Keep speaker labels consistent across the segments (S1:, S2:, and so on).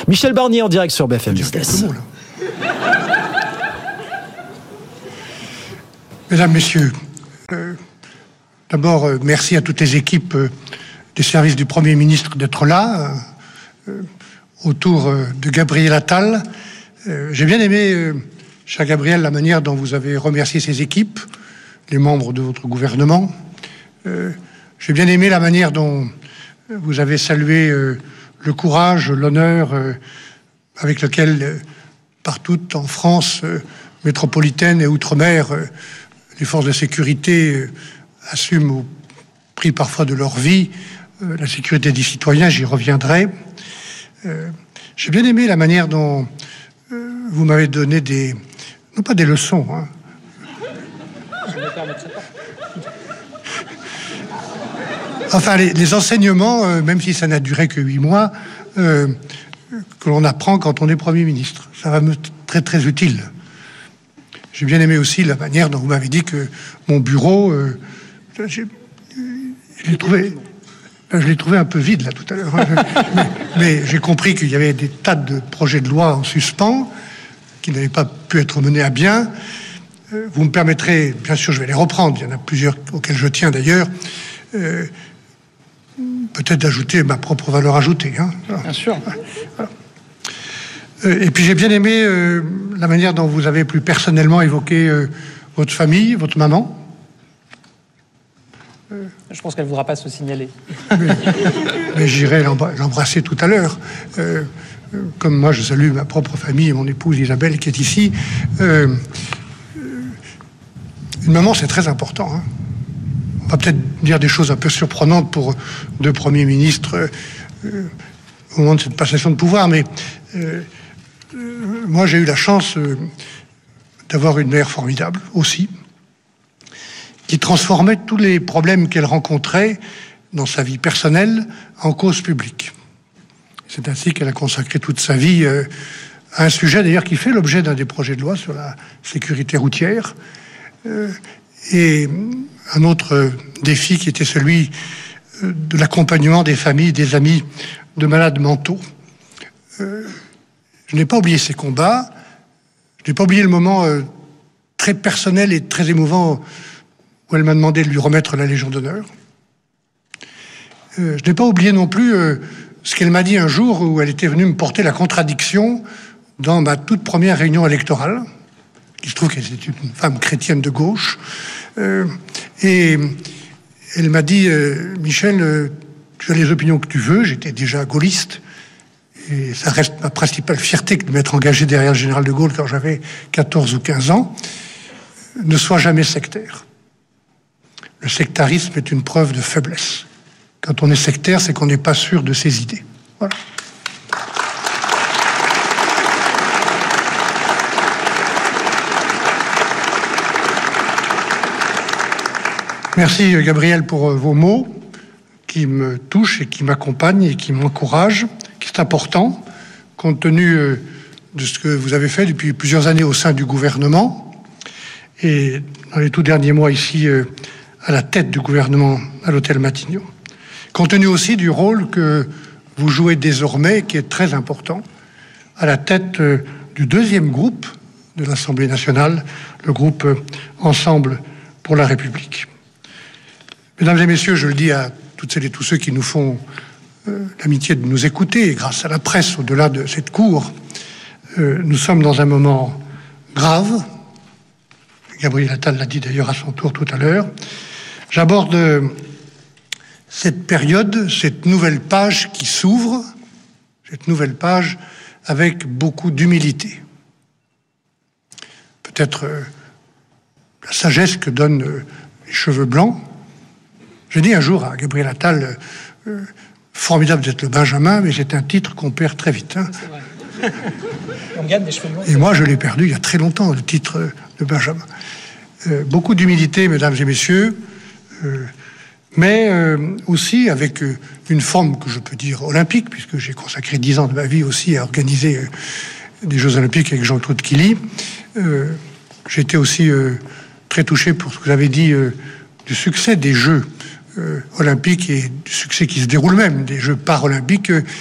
S1: Michel Barnier en direct sur BFM Business.
S2: Mesdames, Messieurs, d'abord, merci à toutes les équipes des services du Premier ministre d'être là, autour de Gabriel Attal. J'ai bien aimé, cher Gabriel, la manière dont vous avez remercié ces équipes, les membres de votre gouvernement. J'ai bien aimé la manière dont vous avez salué le courage, l'honneur avec lequel, partout en France métropolitaine et outre-mer, les forces de sécurité assument au prix parfois de leur vie la sécurité des citoyens, j'y reviendrai. J'ai bien aimé la manière dont vous m'avez donné non pas des leçons, hein. Je ne me permettrai pas. Enfin, les enseignements, même si ça n'a duré que 8 mois, que l'on apprend quand on est Premier ministre. Ça va me être très très utile. J'ai bien aimé aussi la manière dont vous m'avez dit que mon bureau, je l'ai trouvé un peu vide là tout à l'heure. Mais j'ai compris qu'il y avait des tas de projets de loi en suspens qui n'avaient pas pu être menés à bien. Vous me permettrez, bien sûr, je vais les reprendre. Il y en a plusieurs auxquels je tiens d'ailleurs. Peut-être d'ajouter ma propre valeur ajoutée. Hein.
S3: Bien sûr.
S2: Voilà. Et puis j'ai bien aimé la manière dont vous avez plus personnellement évoqué votre famille, votre maman.
S3: Je pense qu'elle ne voudra pas se signaler.
S2: Mais j'irai l'embrasser tout à l'heure. Comme moi, je salue ma propre famille et mon épouse Isabelle qui est ici. Une maman, c'est très important. Hein. On va peut-être dire des choses un peu surprenantes pour 2 premiers ministres au moment de cette passation de pouvoir, mais moi, j'ai eu la chance d'avoir une mère formidable aussi, qui transformait tous les problèmes qu'elle rencontrait dans sa vie personnelle en cause publique. C'est ainsi qu'elle a consacré toute sa vie à un sujet d'ailleurs qui fait l'objet d'un des projets de loi sur la sécurité routière, et un autre défi qui était celui de l'accompagnement des familles, des amis de malades mentaux. Je n'ai pas oublié ces combats, je n'ai pas oublié le moment très personnel et très émouvant où elle m'a demandé de lui remettre la Légion d'honneur. Je n'ai pas oublié non plus ce qu'elle m'a dit un jour où elle était venue me porter la contradiction dans ma toute première réunion électorale. Il se trouve qu'elle était une femme chrétienne de gauche. Et elle m'a dit « Michel, tu as les opinions que tu veux. » J'étais déjà gaulliste. Et ça reste ma principale fierté que de m'être engagé derrière le général de Gaulle quand j'avais 14 ou 15 ans. Ne sois jamais sectaire. Le sectarisme est une preuve de faiblesse. Quand on est sectaire, c'est qu'on n'est pas sûr de ses idées. Voilà. Merci Gabriel pour vos mots qui me touchent et qui m'accompagnent et qui m'encouragent, qui est important compte tenu de ce que vous avez fait depuis plusieurs années au sein du gouvernement et dans les tout derniers mois ici à la tête du gouvernement à l'hôtel Matignon. Compte tenu aussi du rôle que vous jouez désormais, qui est très important, à la tête du 2e groupe de l'Assemblée nationale, le groupe Ensemble pour la République. Mesdames et messieurs, je le dis à toutes celles et tous ceux qui nous font l'amitié de nous écouter, et grâce à la presse au-delà de cette cour, nous sommes dans un moment grave. Gabriel Attal l'a dit d'ailleurs à son tour tout à l'heure. J'aborde cette période, cette nouvelle page qui s'ouvre, cette nouvelle page avec beaucoup d'humilité. Peut-être la sagesse que donnent les cheveux blancs. J'ai dit un jour à Gabriel Attal, formidable d'être le Benjamin, mais c'est un titre qu'on perd très vite. Hein.
S3: C'est vrai. On gagne des cheveux blancs.
S2: Et moi, je l'ai perdu il y a très longtemps, le titre de Benjamin. Beaucoup d'humilité, mesdames et messieurs, mais aussi avec une forme que je peux dire olympique, puisque j'ai consacré 10 ans de ma vie aussi à organiser des Jeux Olympiques avec Jean-Claude Killy. J'ai été aussi très touché pour ce que vous avez dit du succès des Jeux olympiques et du succès qui se déroule même, des Jeux paralympiques.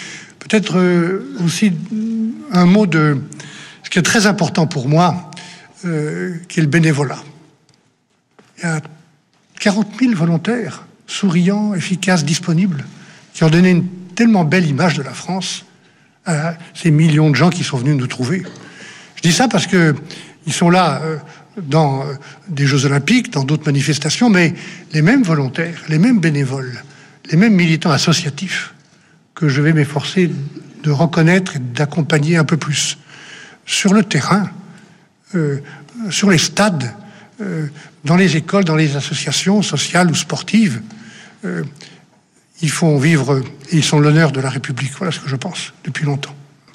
S2: Peut-être aussi un mot de ce qui est très important pour moi, qui est le bénévolat. Il y a 40 000 volontaires, souriants, efficaces, disponibles, qui ont donné une tellement belle image de la France à ces millions de gens qui sont venus nous trouver. Je dis ça parce qu'ils sont là dans des Jeux Olympiques, dans d'autres manifestations, mais les mêmes volontaires, les mêmes bénévoles, les mêmes militants associatifs que je vais m'efforcer de reconnaître et d'accompagner un peu plus sur le terrain, sur les stades, dans les écoles, dans les associations sociales ou sportives. Ils font vivre, et ils sont l'honneur de la République. Voilà ce que je pense depuis longtemps.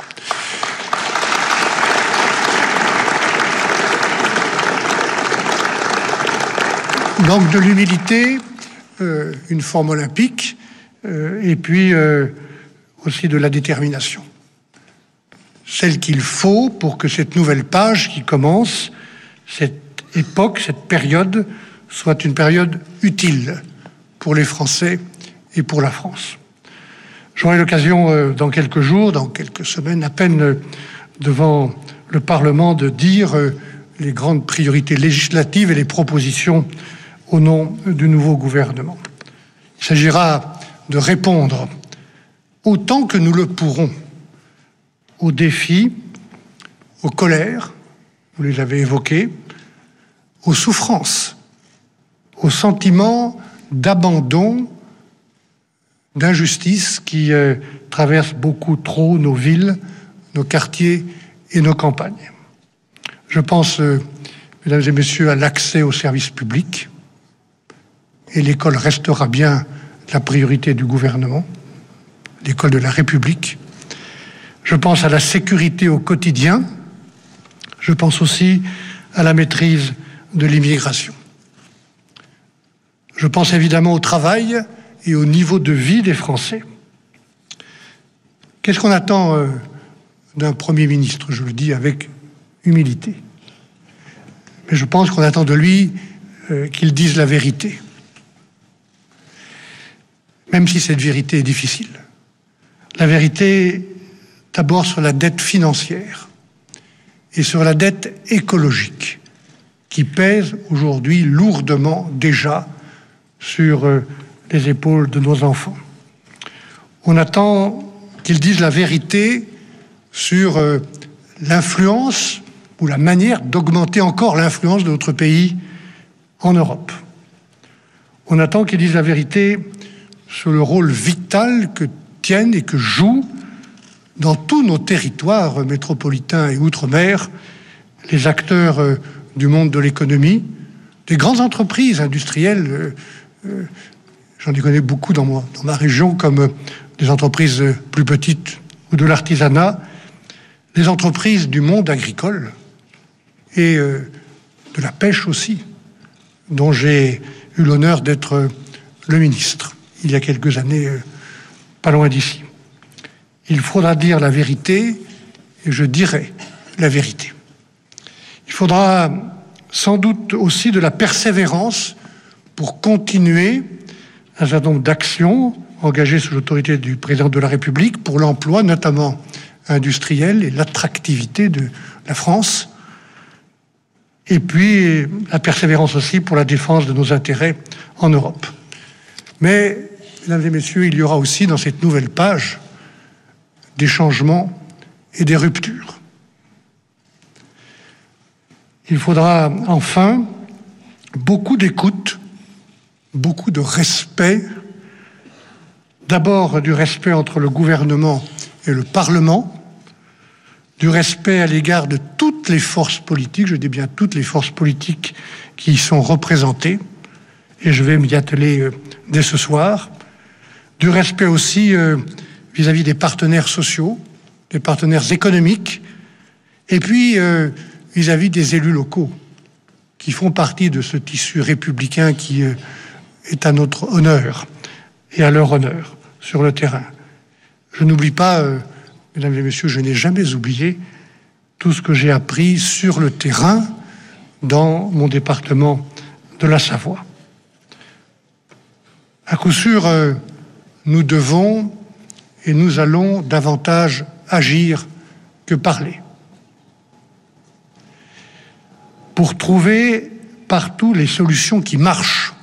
S2: Donc de l'humilité, une forme olympique, et puis aussi de la détermination. Celle qu'il faut pour que cette nouvelle page qui commence, cette époque, cette période, soit une période utile pour les Français et pour la France. J'aurai l'occasion dans quelques jours, dans quelques semaines à peine, devant le Parlement, de dire les grandes priorités législatives et les propositions au nom du nouveau gouvernement. Il s'agira de répondre autant que nous le pourrons aux défis, aux colères, vous les avez évoqués, aux souffrances, aux sentiments d'abandon, d'injustice qui traversent beaucoup trop nos villes, nos quartiers et nos campagnes. Je pense, mesdames et messieurs, à l'accès aux services publics, et l'école restera bien la priorité du gouvernement, l'école de la République. Je pense à la sécurité au quotidien. Je pense aussi à la maîtrise de l'immigration. Je pense évidemment au travail et au niveau de vie des Français. Qu'est-ce qu'on attend d'un Premier ministre? Je le dis avec humilité. Mais je pense qu'on attend de lui qu'il dise la vérité. Même si cette vérité est difficile. La vérité, d'abord sur la dette financière et sur la dette écologique qui pèse aujourd'hui lourdement déjà sur les épaules de nos enfants. On attend qu'ils disent la vérité sur l'influence ou la manière d'augmenter encore l'influence de notre pays en Europe. On attend qu'ils disent la vérité sur le rôle vital que tiennent et que jouent dans tous nos territoires métropolitains et outre-mer les acteurs du monde de l'économie, des grandes entreprises industrielles, j'en ai connais beaucoup dans ma région, comme des entreprises plus petites ou de l'artisanat, les entreprises du monde agricole et de la pêche aussi, dont j'ai eu l'honneur d'être le ministre il y a quelques années, pas loin d'ici. Il faudra dire la vérité, et je dirai la vérité. Il faudra sans doute aussi de la persévérance pour continuer un certain nombre d'actions engagées sous l'autorité du président de la République pour l'emploi, notamment industriel, et l'attractivité de la France. Et puis la persévérance aussi pour la défense de nos intérêts en Europe. Mais, mesdames et messieurs, il y aura aussi dans cette nouvelle page des changements et des ruptures. Il faudra enfin beaucoup d'écoute, beaucoup de respect, d'abord du respect entre le gouvernement et le Parlement, du respect à l'égard de toutes les forces politiques, je dis bien toutes les forces politiques qui y sont représentées, et je vais m'y atteler dès ce soir, du respect aussi vis-à-vis des partenaires sociaux, des partenaires économiques, et puis vis-à-vis des élus locaux, qui font partie de ce tissu républicain qui est à notre honneur et à leur honneur sur le terrain. Je n'oublie pas, mesdames et messieurs, je n'ai jamais oublié tout ce que j'ai appris sur le terrain dans mon département de la Savoie. À coup sûr, nous devons, et nous allons davantage agir que parler. Pour trouver partout les solutions qui marchent.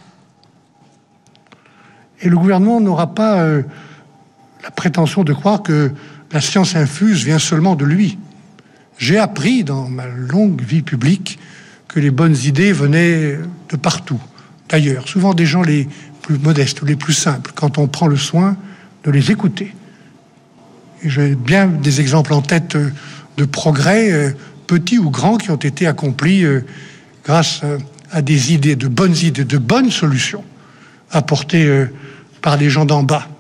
S2: Et le gouvernement n'aura pas la prétention de croire que la science infuse vient seulement de lui. J'ai appris dans ma longue vie publique que les bonnes idées venaient de partout, d'ailleurs, souvent des gens les plus modestes ou les plus simples, quand on prend le soin de les écouter. Et j'ai bien des exemples en tête de progrès, petits ou grands, qui ont été accomplis grâce à des idées, de bonnes solutions apportées par des gens d'en bas,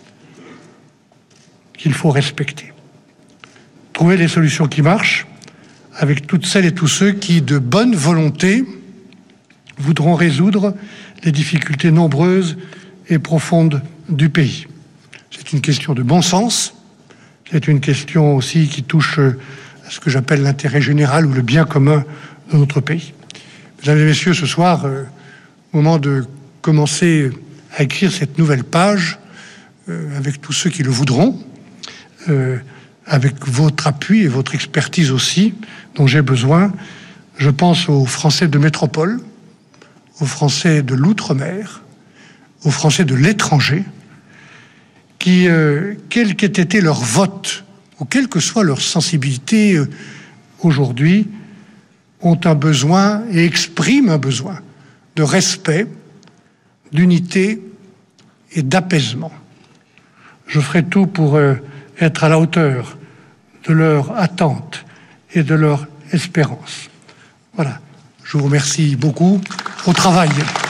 S2: qu'il faut respecter. Trouver des solutions qui marchent avec toutes celles et tous ceux qui, de bonne volonté, voudront résoudre les difficultés nombreuses et profondes du pays. C'est une question de bon sens, c'est une question aussi qui touche à ce que j'appelle l'intérêt général ou le bien commun de notre pays. Mesdames et messieurs, ce soir, au moment de commencer à écrire cette nouvelle page, avec tous ceux qui le voudront, avec votre appui et votre expertise aussi, dont j'ai besoin, je pense aux Français de métropole, aux Français de l'outre-mer, aux Français de l'étranger, qui, quel qu'ait été leur vote, ou quelle que soit leur sensibilité aujourd'hui, ont un besoin et expriment un besoin de respect, d'unité et d'apaisement. Je ferai tout pour être à la hauteur de leur attente et de leur espérance. Voilà, je vous remercie beaucoup. Au travail.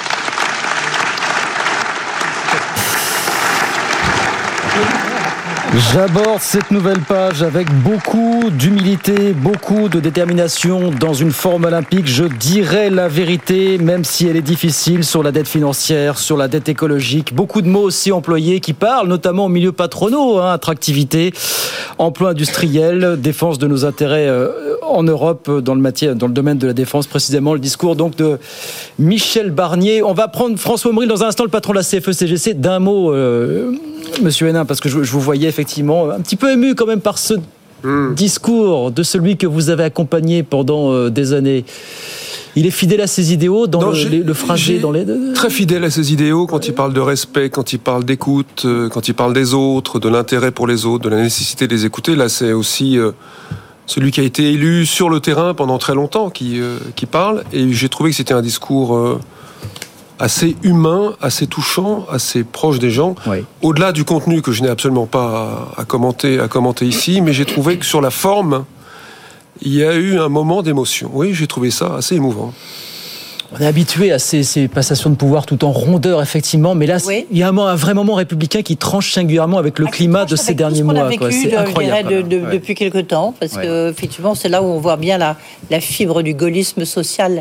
S1: J'aborde cette nouvelle page avec beaucoup d'humilité, beaucoup de détermination dans une forme olympique. Je dirai la vérité, même si elle est difficile, sur la dette financière, sur la dette écologique. Beaucoup de mots aussi employés qui parlent, notamment au milieu patronaux, attractivité, emploi industriel, défense de nos intérêts en Europe, dans le domaine de la défense précisément. Le discours donc de Michel Barnier. On va prendre François Omril dans un instant, le patron de la CFE-CGC. D'un mot, Monsieur Hénin, parce que je vous voyais effectivement un petit peu ému quand même par ce discours de celui que vous avez accompagné pendant des années. Il est fidèle à ses idéaux dans le phrasé dans les...
S4: Très fidèle à ses idéaux quand il parle de respect, quand il parle d'écoute, quand il parle des autres, de l'intérêt pour les autres, de la nécessité de les écouter. Là, c'est aussi celui qui a été élu sur le terrain pendant très longtemps qui parle. Et j'ai trouvé que c'était un discours assez humain, assez touchant, assez proche des gens. Oui. Au-delà du contenu que je n'ai absolument pas à commenter ici, mais j'ai trouvé que sur la forme, il y a eu un moment d'émotion. Oui, j'ai trouvé ça assez émouvant.
S1: On est habitué à ces passations de pouvoir tout en rondeur, effectivement, mais là, oui. Il y a un vrai moment républicain qui tranche singulièrement avec le climat de ces derniers mois.
S5: C'est incroyable. Depuis quelque temps, parce que effectivement, c'est là où on voit bien la fibre du gaullisme social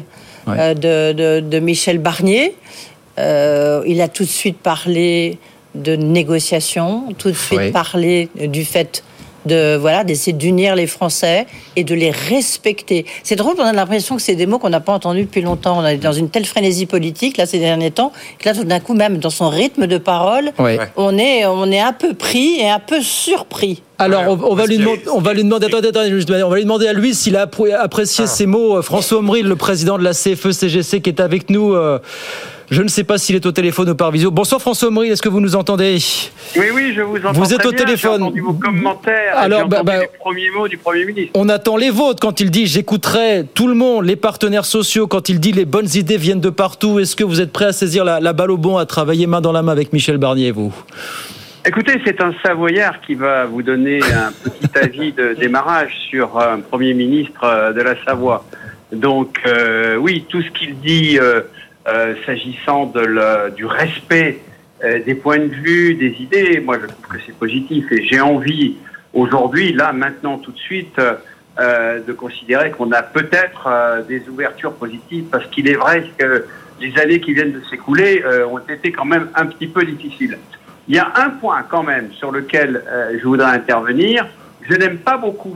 S5: de Michel Barnier. Il a tout de suite parlé de négociation, tout de suite parlé du fait d'essayer d'unir les Français et de les respecter. C'est drôle, on a l'impression que c'est des mots qu'on n'a pas entendus depuis longtemps. On est dans une telle frénésie politique, là, ces derniers temps, que là, tout d'un coup, même dans son rythme de parole, on est un peu pris et un peu surpris.
S1: Alors, on va lui demander à lui s'il a apprécié ces mots. François Omril, le président de la CFE-CGC, qui est avec nous. Je ne sais pas s'il est au téléphone ou par visio. Bonsoir François Omril, est-ce que vous nous entendez ?
S6: Oui, je vous entends.
S1: Vous êtes au téléphone.
S6: J'ai entendu vos commentaires. Alors, j'ai entendu les premiers mots du Premier ministre.
S1: On attend les vôtres quand il dit « j'écouterai tout le monde, les partenaires sociaux », quand il dit « les bonnes idées viennent de partout ». Est-ce que vous êtes prêt à saisir la balle au bond, à travailler main dans la main avec Michel Barnier, vous ?
S6: Écoutez, c'est un Savoyard qui va vous donner un petit avis de démarrage sur un Premier ministre de la Savoie. Donc, oui, tout ce qu'il dit... s'agissant du respect des points de vue, des idées, moi je trouve que c'est positif et j'ai envie aujourd'hui, là, maintenant, tout de suite, de considérer qu'on a peut-être des ouvertures positives parce qu'il est vrai que les années qui viennent de s'écouler ont été quand même un petit peu difficiles. Il y a un point quand même sur lequel je voudrais intervenir. Je n'aime pas beaucoup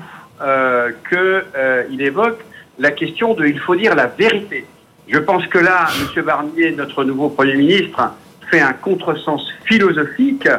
S6: qu'il évoque la question de « il faut dire la vérité ». Je pense que là, M. Barnier, notre nouveau Premier ministre, fait un contresens philosophique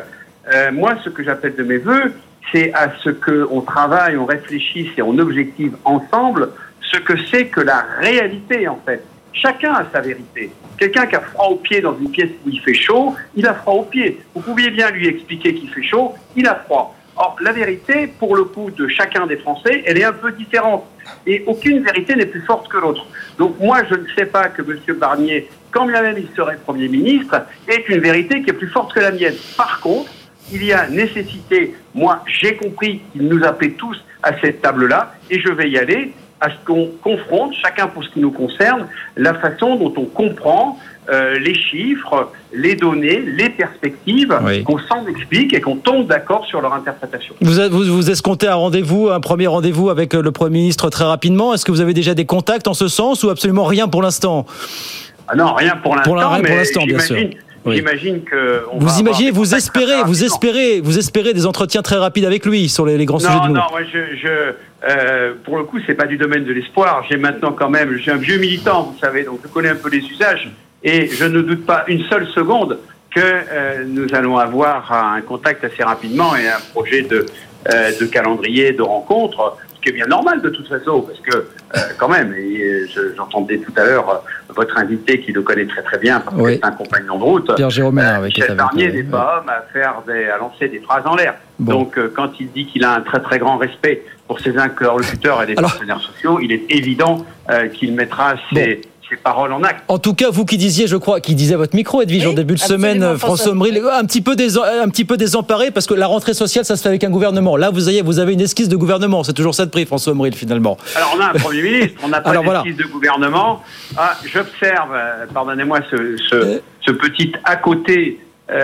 S6: Moi, ce que j'appelle de mes vœux, c'est à ce qu'on travaille, on réfléchisse et on objective ensemble ce que c'est que la réalité, en fait. Chacun a sa vérité. Quelqu'un qui a froid aux pieds dans une pièce où il fait chaud, il a froid aux pieds. Vous pouviez bien lui expliquer qu'il fait chaud, il a froid. Or, la vérité, pour le coup, de chacun des Français, elle est un peu différente. Et aucune vérité n'est plus forte que l'autre. Donc moi, je ne sais pas que M. Barnier, quand bien même il serait Premier ministre, ait une vérité qui est plus forte que la mienne. Par contre, il y a nécessité, moi j'ai compris qu'il nous appelait tous à cette table-là, et je vais y aller, à ce qu'on confronte, chacun pour ce qui nous concerne, la façon dont on comprend les chiffres, les données, les perspectives, qu'on s'en explique et qu'on tombe d'accord sur leur interprétation.
S1: Vous escomptez un premier rendez-vous avec le Premier ministre très rapidement. Est-ce que vous avez déjà des contacts en ce sens ou absolument rien pour l'instant ?
S6: Non, rien pour l'instant,
S1: pour l'instant, bien sûr.
S6: J'imagine que
S1: vous espérez des entretiens très rapides avec lui sur les grands sujets du moment.
S6: Non, moi pour le coup, c'est pas du domaine de l'espoir. J'ai un vieux militant, vous savez, donc je connais un peu les usages et je ne doute pas une seule seconde que nous allons avoir un contact assez rapidement et un projet de calendrier de rencontre. Ce qui est bien normal de toute façon, parce que quand même, j'entendais tout à l'heure votre invité qui le connaît très très bien, parce que c'est un compagnon de route.
S1: Pierre-Jérôme Ménard,
S6: Michel Barnier n'est pas homme à lancer des phrases en l'air. Bon. Donc quand il dit qu'il a un très très grand respect pour ses interlocuteurs et des partenaires sociaux, il est évident qu'il mettra ses paroles en acte.
S1: En tout cas, vous qui disiez, je crois, qui disait à votre micro, Edwige, en début de semaine, François Omril, un petit peu désemparé, parce que la rentrée sociale, ça se fait avec un gouvernement. Là, vous avez une esquisse de gouvernement. C'est toujours ça de prix, François Omril, finalement.
S6: Alors, on a un Premier ministre, on n'a pas d'esquisse de gouvernement. J'observe, pardonnez-moi, ce petit à côté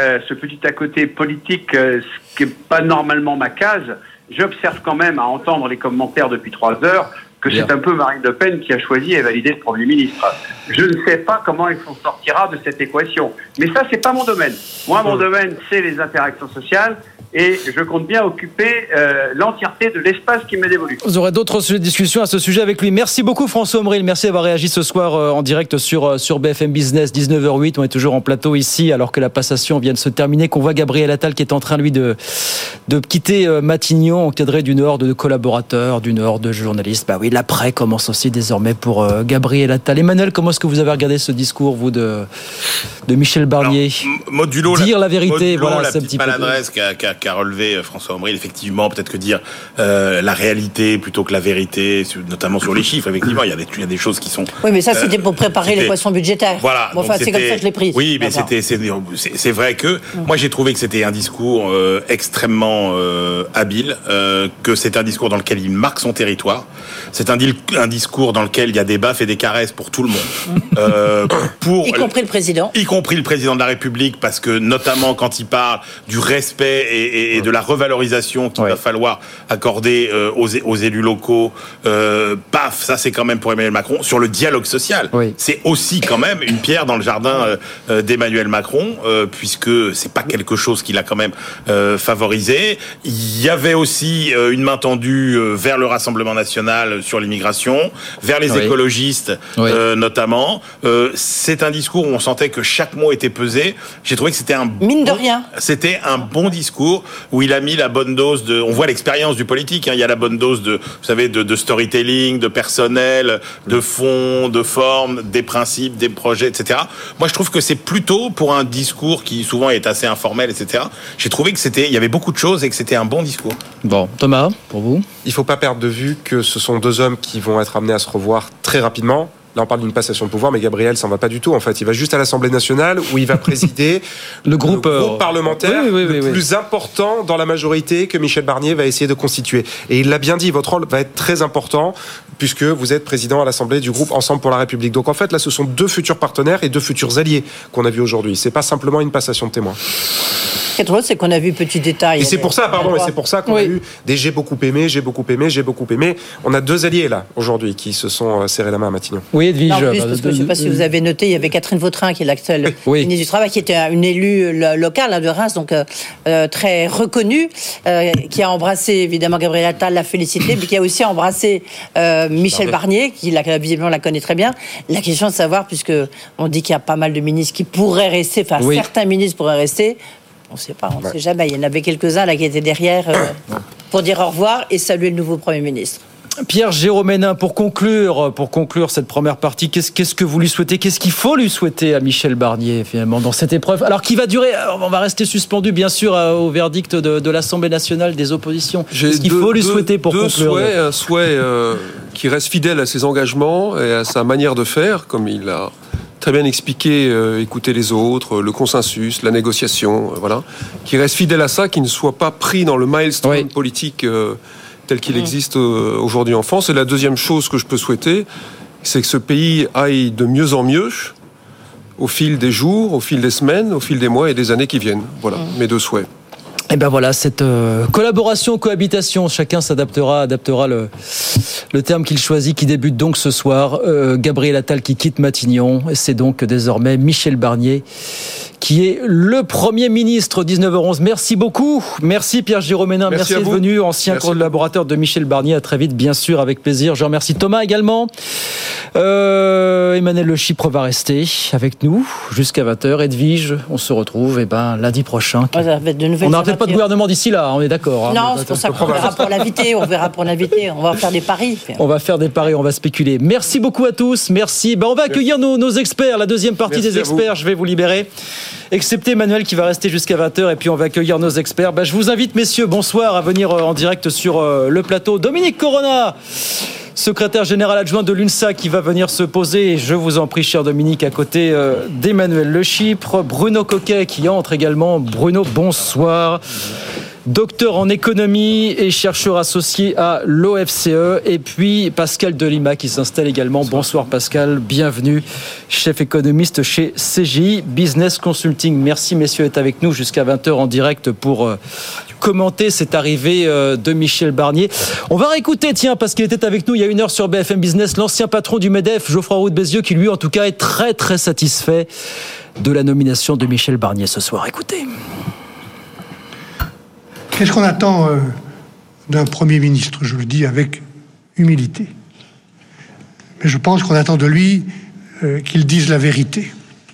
S6: politique, ce qui n'est pas normalement ma case. J'observe quand même, à entendre les commentaires depuis 3 heures, que c'est un peu Marine Le Pen qui a choisi et validé le Premier ministre. Je ne sais pas comment il s'en sortira de cette équation. Mais ça, c'est pas mon domaine. Moi, mon domaine, c'est les interactions sociales et je compte bien occuper l'entièreté de l'espace qui m'est dévolu.
S1: Vous aurez d'autres discussions à ce sujet avec lui. Merci beaucoup, François Omril. Merci d'avoir réagi ce soir en direct sur BFM Business, 19h08. On est toujours en plateau ici, alors que la passation vient de se terminer, qu'on voit Gabriel Attal qui est en train, lui, de quitter Matignon, encadré d'une horde de collaborateurs, d'une horde de journalistes. Bah oui, l'après commence aussi désormais pour Gabriel Attal. Emmanuel, comment est-ce que vous avez regardé ce discours, vous, de Michel Barnier?
S7: Alors, modulo
S1: la vérité, voilà,
S7: la petite maladresse qu'a relevé François Omril, effectivement, peut-être que dire la réalité plutôt que la vérité, notamment sur les chiffres, effectivement, il y a des choses qui sont...
S5: Oui, mais ça, c'était pour préparer l'équation budgétaire.
S7: Voilà.
S5: Bon, enfin, c'est comme ça que je l'ai pris.
S7: Oui, mais c'est vrai que moi, j'ai trouvé que c'était un discours extrêmement habile, que c'est un discours dans lequel il marque son territoire. C'est un discours dans lequel il y a des baffes et des caresses pour tout le monde.
S5: Y compris le président.
S7: Y compris le président de la République, parce que notamment quand il parle du respect et de la revalorisation qu'il va falloir accorder aux élus locaux, ça c'est quand même pour Emmanuel Macron. Sur le dialogue social, c'est aussi quand même une pierre dans le jardin d'Emmanuel Macron, puisque c'est pas quelque chose qu'il a quand même favorisé. Il y avait aussi une main tendue vers le Rassemblement national sur l'immigration, vers les écologistes notamment. C'est un discours où on sentait que chaque mot était pesé. J'ai trouvé que c'était c'était un bon discours où il a mis la bonne dose on voit l'expérience du politique, il y a la bonne dose vous savez, de storytelling, de personnel, de fond, de forme, des principes, des projets, etc. Moi, je trouve que c'est plutôt pour un discours qui souvent est assez informel, etc. J'ai trouvé que il y avait beaucoup de choses et que c'était un bon discours.
S1: Bon, Thomas, pour vous?
S4: Il faut pas perdre de vue que ce sont 2 hommes qui vont être amenés à se revoir très rapidement. Là, on parle d'une passation de pouvoir, mais Gabriel s'en va pas du tout. En fait, il va juste à l'Assemblée nationale où il va présider le groupe parlementaire le plus important dans la majorité que Michel Barnier va essayer de constituer. Et il l'a bien dit, votre rôle va être très important puisque vous êtes président à l'Assemblée du groupe Ensemble pour la République. Donc en fait, là, ce sont 2 futurs partenaires et 2 futurs alliés qu'on a vus aujourd'hui. C'est pas simplement une passation de témoins.
S5: Ce qui est drôle, c'est qu'on a vu petit détail.
S4: Et c'est pour ça, qu'on a eu des j'ai beaucoup aimé. On a 2 alliés là aujourd'hui qui se sont serrés la main à Matignon.
S1: Oui, Edwige.
S5: En plus, parce que je ne sais pas si vous avez noté, il y avait Catherine Vautrin, qui est l'actuelle ministre du Travail, qui était une élue locale de Reims, donc très reconnue, qui a embrassé évidemment Gabriel Attal, l'a félicité, mais qui a aussi embrassé Michel Barnier, qui visiblement la connaît très bien. La question de savoir, puisque on dit qu'il y a pas mal de ministres qui pourraient rester, certains ministres pourraient rester. On ne sait pas, on ne sait jamais. Il y en avait quelques-uns là qui étaient derrière pour dire au revoir et saluer le nouveau Premier ministre.
S1: Pierre-Jérôme Hénin, pour conclure cette première partie, qu'est-ce que vous lui souhaitez ? Qu'est-ce qu'il faut lui souhaiter à Michel Barnier, finalement, dans cette épreuve ? Alors, qui va durer, on va rester suspendu, bien sûr, au verdict de l'Assemblée nationale des oppositions. Qu'est-ce qu'il faut lui souhaiter pour conclure ?
S4: Un souhait qui reste fidèle à ses engagements et à sa manière de faire, comme il a très bien expliqué, écouter les autres, le consensus, la négociation, voilà. Qui reste fidèle à ça, qui ne soit pas pris dans le maelstrom politique tel qu'il existe aujourd'hui en France. Et la deuxième chose que je peux souhaiter, c'est que ce pays aille de mieux en mieux au fil des jours, au fil des semaines, au fil des mois et des années qui viennent. Voilà, mes deux souhaits.
S1: Et ben voilà, cette collaboration, cohabitation, chacun adaptera le terme qu'il choisit, qui débute donc ce soir. Gabriel Attal qui quitte Matignon, et c'est donc désormais Michel Barnier qui est le Premier ministre. 19h11. Merci beaucoup. Merci Pierre-Jérôme Hénin. Merci d'être venu, ancien collaborateur de Michel Barnier. À très vite, bien sûr, avec plaisir. Je remercie Thomas également. Emmanuel Le Chypre va rester avec nous jusqu'à 20h. Edwige, on se retrouve lundi prochain. On n'aura peut-être pas de gouvernement d'ici là, on est d'accord.
S5: Non, c'est pour ça qu'on verra pour l'invité. On verra pour l'invité. On va faire des paris.
S1: On va faire des paris, on va spéculer. Merci beaucoup à tous. Merci. On va accueillir nos experts. La deuxième partie des experts, je vais vous libérer. Excepté Emmanuel qui va rester jusqu'à 20h. Et puis on va accueillir nos experts. Je vous invite, messieurs, bonsoir, à venir en direct sur le plateau. Dominique Corona, secrétaire général adjoint de l'UNSA, qui va venir se poser, et je vous en prie, cher Dominique, à côté d'Emmanuel Le Chypre. Bruno Coquet qui entre également. Bruno, bonsoir. Docteur en économie et chercheur associé à l'OFCE. Et puis Pascal Delima qui s'installe également. Bonsoir Pascal, bienvenue, chef économiste chez CGI Business Consulting. Merci messieurs d'être avec nous jusqu'à 20h en direct pour commenter cette arrivée de Michel Barnier. On va réécouter, parce qu'il était avec nous il y a 1 heure sur BFM Business, l'ancien patron du MEDEF, Geoffroy Roux de Bézieux, qui lui en tout cas est très très satisfait de la nomination de Michel Barnier ce soir. Écoutez.
S2: Qu'est-ce qu'on attend d'un Premier ministre ? Je le dis avec humilité. Mais je pense qu'on attend de lui qu'il dise la vérité.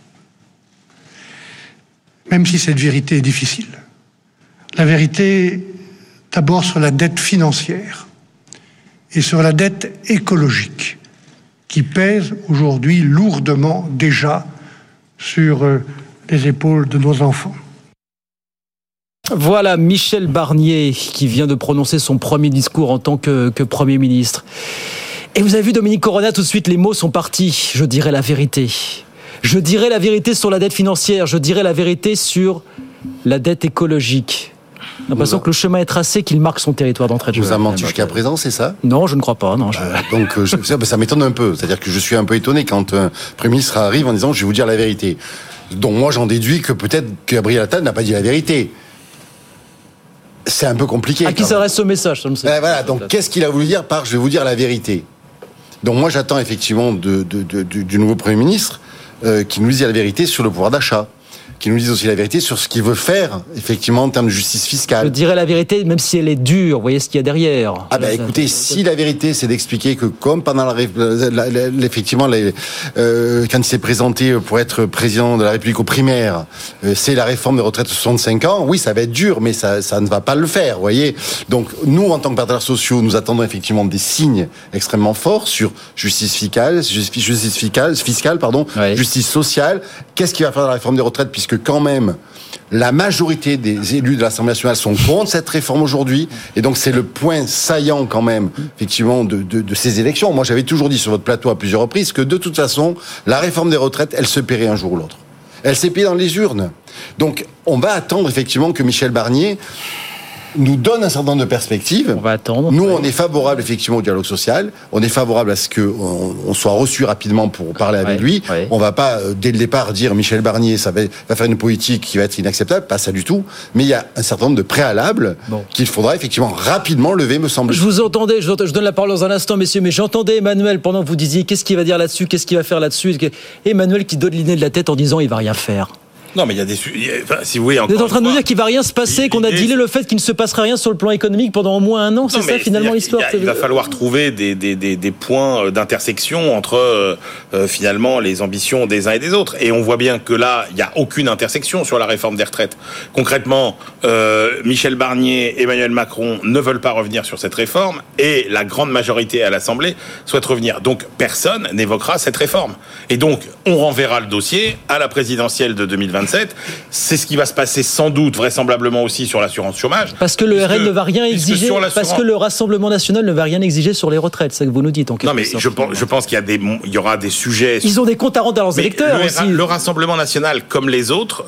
S2: Même si cette vérité est difficile. La vérité, d'abord sur la dette financière et sur la dette écologique, qui pèse aujourd'hui lourdement déjà sur les épaules de nos enfants.
S1: Voilà Michel Barnier qui vient de prononcer son premier discours en tant que Premier ministre. Et vous avez vu Dominique Corona, tout de suite les mots sont partis. Je dirai la vérité. Je dirai la vérité sur la dette financière. Je dirai la vérité sur la dette écologique. J'ai l'impression que le chemin est tracé, qu'il marque son territoire d'entrée de jeu.
S8: Vous a menti jusqu'à présent, c'est ça ?
S1: Non, je ne crois pas. Non,
S8: donc ça m'étonne un peu. C'est-à-dire que je suis un peu étonné quand un Premier ministre arrive en disant « je vais vous dire la vérité ». Donc moi j'en déduis que peut-être que Gabriel Attal n'a pas dit la vérité. C'est un peu compliqué.
S1: À qui s'adresse ce message, ça me semble.
S8: Voilà, donc qu'est-ce qu'il a voulu dire par « je vais vous dire la vérité ». Donc moi j'attends effectivement du nouveau Premier ministre qui nous dise la vérité sur le pouvoir d'achat, qui nous dise aussi la vérité sur ce qu'il veut faire, effectivement, en termes de justice fiscale.
S1: Je dirais la vérité, même si elle est dure, vous voyez ce qu'il y a derrière.
S8: Écoutez, si la vérité, c'est d'expliquer que comme pendant effectivement, quand il s'est présenté pour être président de la République aux primaires, c'est la réforme des retraites de 65 ans, oui, ça va être dur, mais ça ne va pas le faire, vous voyez. Donc, nous, en tant que partenaires sociaux, nous attendons effectivement des signes extrêmement forts sur justice fiscale, justice sociale. Qu'est-ce qu'il va faire dans la réforme des retraites, puisque quand même, la majorité des élus de l'Assemblée nationale sont contre cette réforme aujourd'hui, et donc c'est le point saillant quand même, effectivement, de ces élections. Moi, j'avais toujours dit sur votre plateau à plusieurs reprises que de toute façon, la réforme des retraites, elle se paierait un jour ou l'autre. Elle s'est payée dans les urnes. Donc, on va attendre effectivement que Michel Barnier nous donne un certain nombre de perspectives.
S1: On va attendre.
S8: Nous, on est favorable effectivement au dialogue social. On est favorable à ce qu'on soit reçu rapidement pour parler avec lui. Ouais. On va pas, dès le départ, dire Michel Barnier, ça va faire une politique qui va être inacceptable. Pas ça du tout. Mais il y a un certain nombre de préalables qu'il faudra effectivement rapidement lever, me semble.
S1: Je vous entendais, je donne la parole dans un instant, messieurs, mais j'entendais Emmanuel pendant que vous disiez qu'est-ce qu'il va dire là-dessus, qu'est-ce qu'il va faire là-dessus. Emmanuel qui donne l'idée de la tête en disant il va rien faire.
S7: Non, mais il y a si vous voulez,
S1: vous êtes en train de nous dire qu'il va rien se passer, qu'on a dealé le fait qu'il ne se passera rien sur le plan économique pendant au moins un an, c'est ça finalement l'histoire.
S7: Il va falloir trouver des points d'intersection entre finalement les ambitions des uns et des autres. Et on voit bien que là, il n'y a aucune intersection sur la réforme des retraites. Concrètement, Michel Barnier, Emmanuel Macron ne veulent pas revenir sur cette réforme et la grande majorité à l'Assemblée souhaite revenir. Donc personne n'évoquera cette réforme. Et donc on renverra le dossier à la présidentielle de 2027. C'est ce qui va se passer sans doute, vraisemblablement aussi sur l'assurance chômage.
S1: Parce que le RN ne va rien exiger, parce que le Rassemblement national ne va rien exiger sur les retraites, c'est ce que vous nous dites en quelque sorte.
S7: Non, mais je pense qu'il y aura des sujets.
S1: Ils ont des comptes à rendre à leurs électeurs aussi.
S7: Le Rassemblement national, comme les autres,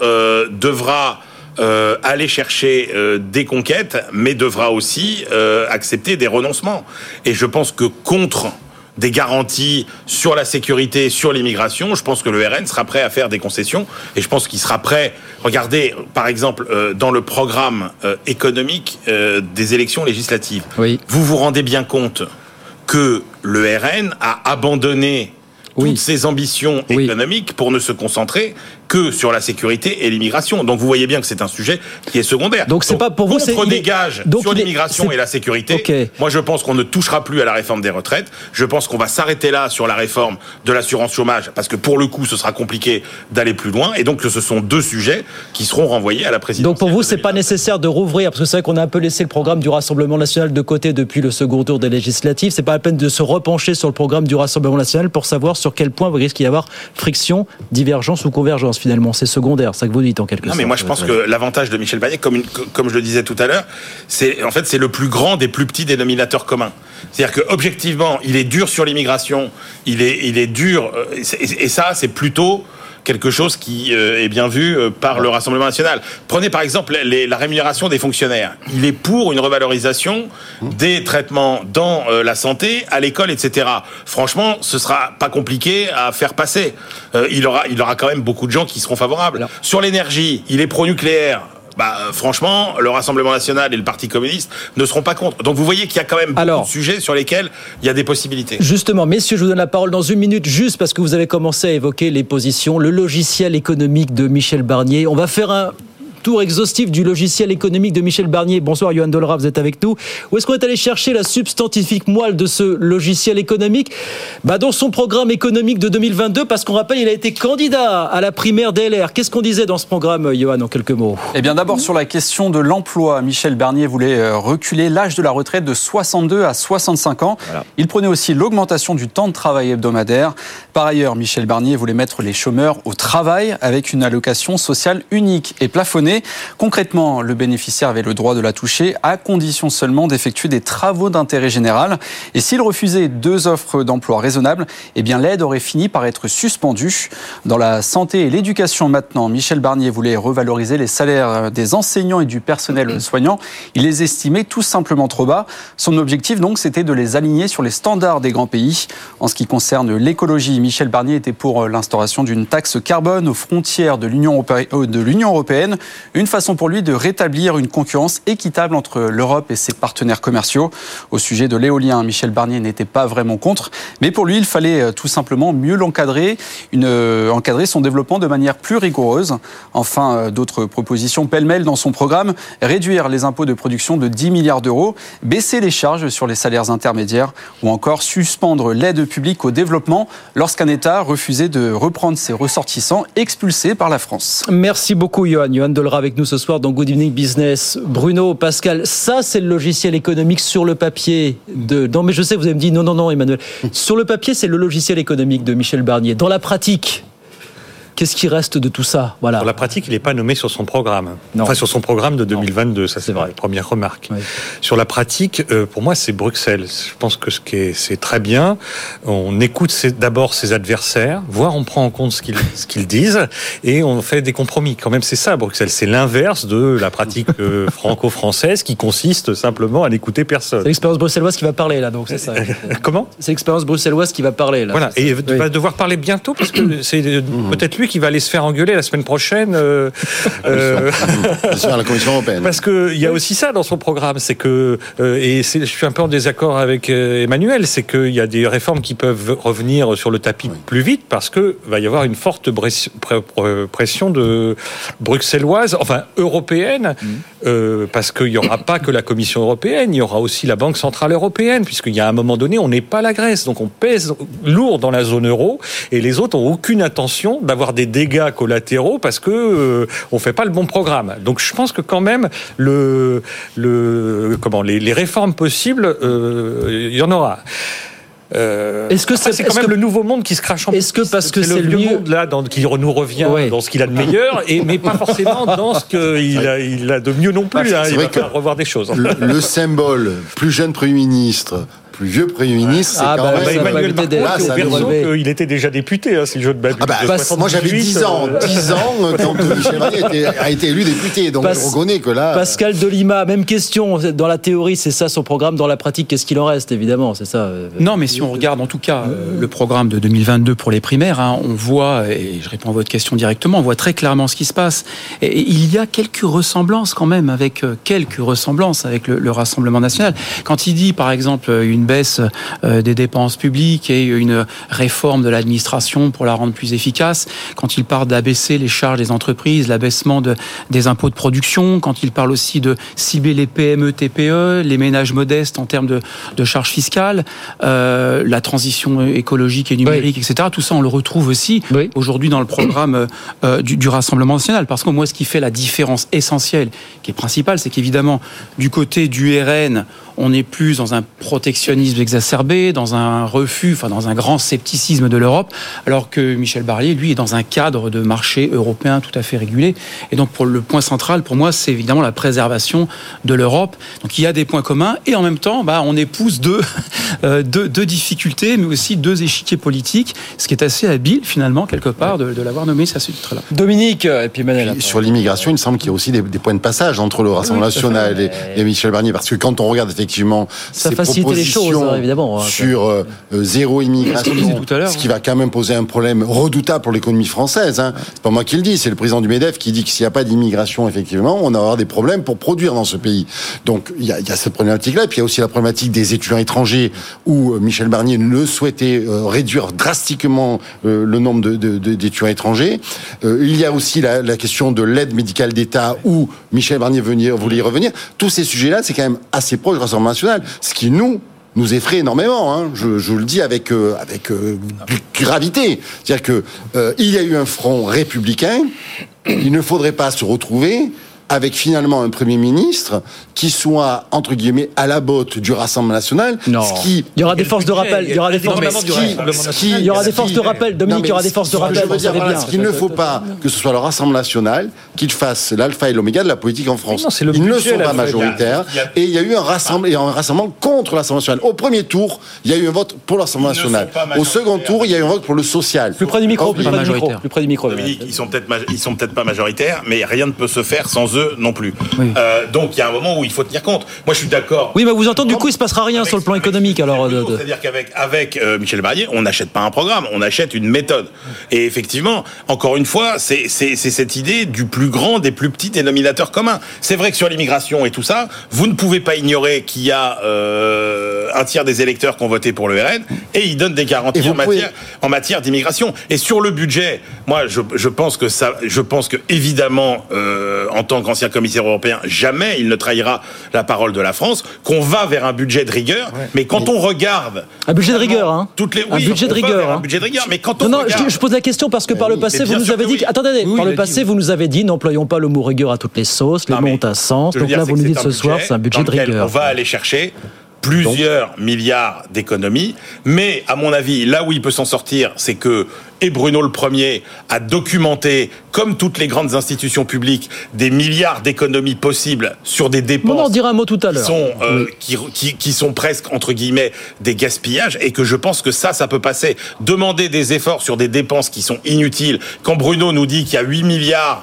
S7: devra aller chercher des conquêtes, mais devra aussi accepter des renoncements. Et je pense que contre des garanties sur la sécurité, sur l'immigration, je pense que le RN sera prêt à faire des concessions et je pense qu'il sera prêt. Regardez, par exemple, dans le programme économique des élections législatives, vous vous rendez bien compte que le RN a abandonné toutes ses ambitions économiques pour ne se concentrer que sur la sécurité et l'immigration. Donc vous voyez bien que c'est un sujet qui est secondaire.
S1: Donc c'est pas pour vous,
S7: contre des gages sur l'immigration et la sécurité. Moi je pense qu'on ne touchera plus à la réforme des retraites. Je pense qu'on va s'arrêter là sur la réforme de l'assurance chômage parce que pour le coup ce sera compliqué d'aller plus loin et donc que ce sont deux sujets qui seront renvoyés à la présidentielle.
S1: Donc pour vous c'est pas nécessaire de rouvrir parce que c'est vrai qu'on a un peu laissé le programme du Rassemblement national de côté depuis le second tour des législatives. C'est pas la peine de se repencher sur le programme du Rassemblement national pour savoir sur quel point il risque d'y avoir friction, divergence ou convergence. Finalement, c'est secondaire, ça que vous dites en quelque sorte.
S7: Non, mais moi je pense que l'avantage de Michel Barnier, comme je le disais tout à l'heure, c'est le plus grand des plus petits dénominateurs communs. C'est-à-dire que objectivement, il est dur sur l'immigration, il est dur, et ça c'est plutôt quelque chose qui est bien vu par le Rassemblement national. Prenez par exemple la rémunération des fonctionnaires. Il est pour une revalorisation des traitements dans la santé, à l'école, etc. Franchement, ce sera pas compliqué à faire passer. Il aura quand même beaucoup de gens qui seront favorables. Sur l'énergie, il est pro-nucléaire. Franchement, le Rassemblement national et le Parti communiste ne seront pas contre. Donc vous voyez qu'il y a quand même beaucoup de sujets sur lesquels il y a des possibilités.
S1: Justement, messieurs, je vous donne la parole dans une minute, juste parce que vous avez commencé à évoquer les positions, le logiciel économique de Michel Barnier. On va faire un tour exhaustif du logiciel économique de Michel Barnier. Bonsoir Yohann Dollera, vous êtes avec nous. Où est-ce qu'on est allé chercher la substantifique moelle de ce logiciel économique ? Dans son programme économique de 2022, parce qu'on rappelle, il a été candidat à la primaire DLR. Qu'est-ce qu'on disait dans ce programme, Yohann, en quelques mots ?
S9: Eh bien, d'abord sur la question de l'emploi, Michel Barnier voulait reculer l'âge de la retraite de 62 à 65 ans. Voilà. Il prenait aussi l'augmentation du temps de travail hebdomadaire. Par ailleurs, Michel Barnier voulait mettre les chômeurs au travail avec une allocation sociale unique et plafonnée. Concrètement, le bénéficiaire avait le droit de la toucher à condition seulement d'effectuer des travaux d'intérêt général. Et s'il refusait 2 offres d'emploi raisonnables, eh bien l'aide aurait fini par être suspendue. Dans la santé et l'éducation maintenant, Michel Barnier voulait revaloriser les salaires des enseignants et du personnel soignant. Il les estimait tout simplement trop bas. Son objectif donc, c'était de les aligner sur les standards des grands pays. En ce qui concerne l'écologie, Michel Barnier était pour l'instauration d'une taxe carbone aux frontières de l'Union européenne. Une façon pour lui de rétablir une concurrence équitable entre l'Europe et ses partenaires commerciaux. Au sujet de l'éolien, Michel Barnier n'était pas vraiment contre, mais pour lui, il fallait tout simplement mieux l'encadrer, encadrer son développement de manière plus rigoureuse. Enfin, d'autres propositions pêle-mêle dans son programme, réduire les impôts de production de 10 milliards d'euros, baisser les charges sur les salaires intermédiaires ou encore suspendre l'aide publique au développement lorsqu'un État refusait de reprendre ses ressortissants expulsés par la France.
S1: Merci beaucoup Yohann Dollera avec nous ce soir dans Good Evening Business. Bruno, Pascal, ça c'est le logiciel économique sur le papier Non mais je sais, vous avez me dit non Emmanuel. Sur le papier, c'est le logiciel économique de Michel Barnier. Dans la pratique, qu'est-ce qui reste de tout ça ? Voilà.
S10: Dans la pratique, il n'est pas nommé sur son programme. Non. Enfin, sur son programme de 2022, ça c'est la première remarque. Oui. Sur la pratique, pour moi, c'est Bruxelles. Je pense que c'est très bien. On écoute d'abord ses adversaires, voire on prend en compte ce qu'ils disent, et on fait des compromis. Quand même, c'est ça, Bruxelles. C'est l'inverse de la pratique franco-française qui consiste simplement à n'écouter personne.
S1: C'est l'expérience bruxelloise qui va parler, là, donc c'est ça.
S10: Comment ?
S1: C'est l'expérience bruxelloise qui va parler, là.
S10: Voilà, et il va devoir parler bientôt, parce que c'est peut-être lui lui qui va aller se faire engueuler la semaine prochaine.
S8: Sur la Commission européenne.
S10: Parce qu'il y a aussi ça dans son programme, c'est que, je suis un peu en désaccord avec Emmanuel, c'est qu'il y a des réformes qui peuvent revenir sur le tapis plus vite parce que va y avoir une forte pression de bruxelloise, enfin européenne, parce qu'il n'y aura pas que la Commission européenne, il y aura aussi la Banque centrale européenne, puisqu'il y a un moment donné, on n'est pas la Grèce, donc on pèse lourd dans la zone euro, et les autres n'ont aucune intention d'avoir des dégâts collatéraux parce que on fait pas le bon programme. Donc je pense que quand même les réformes possibles, il y en aura.
S1: Est-ce que
S10: c'est quand même le nouveau monde qui se crache en
S1: Est-ce que parce que c'est
S10: le vieux monde là qui nous revient dans ce qu'il a de meilleur, mais pas forcément dans ce qu'il a de mieux non plus. Il va falloir revoir des choses.
S8: Le symbole plus jeune Premier ministre, plus vieux Premier ministre, c'est quand même...
S10: Emmanuel Macron, il était déjà député, si je ne m'abuse.
S8: Moi j'avais 10 ans quand Michel Barnier a été élu député, donc je reconnais que là...
S1: Pascal Delima, même question, dans la théorie c'est ça son programme, dans la pratique qu'est-ce qu'il en reste évidemment, c'est ça.
S11: Non mais si on regarde en tout cas le programme de 2022 pour les primaires, on voit, et je réponds à votre question directement, on voit très clairement ce qui se passe, et il y a quelques ressemblances quand même avec le Rassemblement national. Quand il dit par exemple une baisse des dépenses publiques et une réforme de l'administration pour la rendre plus efficace, quand il parle d'abaisser les charges des entreprises, l'abaissement des impôts de production, quand il parle aussi de cibler les PME, TPE, les ménages modestes en termes de charges fiscales, la transition écologique et numérique, etc. Tout ça, on le retrouve aussi aujourd'hui dans le programme du Rassemblement national. Parce que moi, ce qui fait la différence essentielle, qui est principale, c'est qu'évidemment, du côté du RN, on n'est plus dans un protectionnisme exacerbé, dans un refus, dans un grand scepticisme de l'Europe, alors que Michel Barnier, lui, est dans un cadre de marché européen tout à fait régulé. Et donc, pour le point central, pour moi, c'est évidemment la préservation de l'Europe. Donc, il y a des points communs, et en même temps, on épouse deux difficultés, mais aussi deux échiquiers politiques, ce qui est assez habile, finalement, quelque part, de l'avoir nommé à ce titre-là.
S1: Dominique, et puis Emmanuel.
S8: Sur l'immigration, il me semble qu'il y a aussi des points de passage entre le Rassemblement national et Michel Barnier, parce que quand on regarde effectivement
S1: ça
S8: ces
S1: facilite
S8: propositions
S1: les choses, évidemment,
S8: sur zéro immigration, ce qui va quand même poser un problème redoutable pour l'économie française. C'est pas moi qui le dis, c'est le président du MEDEF qui dit que s'il n'y a pas d'immigration, effectivement, on va avoir des problèmes pour produire dans ce pays. Donc il y a cette problématique-là, et puis il y a aussi la problématique des étudiants étrangers, où Michel Barnier ne souhaitait réduire drastiquement le nombre d'étudiants étrangers. Il y a aussi la question de l'aide médicale d'État, où Michel Barnier voulait y revenir. Tous ces sujets-là, c'est quand même assez proche du Rassemblement national, ce qui nous effraie énormément. Je vous le dis avec gravité. C'est-à-dire que il y a eu un front républicain. Il ne faudrait pas se retrouver avec finalement un Premier ministre qui soit, entre guillemets, à la botte du Rassemblement national.
S1: Non. Il y aura des forces de rappel. Il y aura des forces de rappel. Dominique, il y aura des forces de rappel.
S8: Ce qu'il ne faut pas que ce soit le Rassemblement national qui fasse l'alpha et l'oméga de la politique en France. Ils ne sont pas majoritaires. Et il y a eu un rassemblement contre l'Assemblée nationale. Au premier tour, il y a eu un vote pour l'Assemblée nationale. Au second tour, il y a eu un vote pour le social.
S1: Plus près du micro. Plus près du micro.
S7: Dominique, ils sont peut-être pas majoritaires, mais rien ne peut se faire sans eux non plus. Donc il y a un moment où il faut tenir compte. Moi je suis d'accord.
S1: Oui, mais vous entendez, du coup il se passera rien sur le plan économique alors.
S7: C'est-à-dire qu'avec Michel Barnier, on n'achète pas un programme, on achète une méthode. Et effectivement, encore une fois, c'est cette idée du plus grand des plus petits dénominateurs communs. C'est vrai que sur l'immigration et tout ça, vous ne pouvez pas ignorer qu'il y a un tiers des électeurs qui ont voté pour le RN et ils donnent des garanties en matière d'immigration. Et sur le budget, moi je pense que évidemment en tant qu'ancien commissaire européen, jamais il ne trahira la parole de la France, qu'on va vers un budget de rigueur, mais quand on regarde...
S1: Un budget de rigueur, un budget de rigueur,
S7: mais quand on regarde...
S1: je pose la question parce que par le passé, vous nous avez dit... vous nous avez dit, n'employons pas le mot rigueur à toutes les sauces, les mots ont un sens, donc là vous nous dites ce soir, c'est un budget de rigueur.
S7: On va aller chercher plusieurs milliards d'économies, mais à mon avis, là où il peut s'en sortir, c'est que Bruno le Premier a documenté, comme toutes les grandes institutions publiques, des milliards d'économies possibles sur des dépenses.
S1: On en dira un mot tout à l'heure.
S7: Qui sont presque, entre guillemets, des gaspillages, et que je pense que ça peut passer. Demander des efforts sur des dépenses qui sont inutiles. Quand Bruno nous dit qu'il y a 8 milliards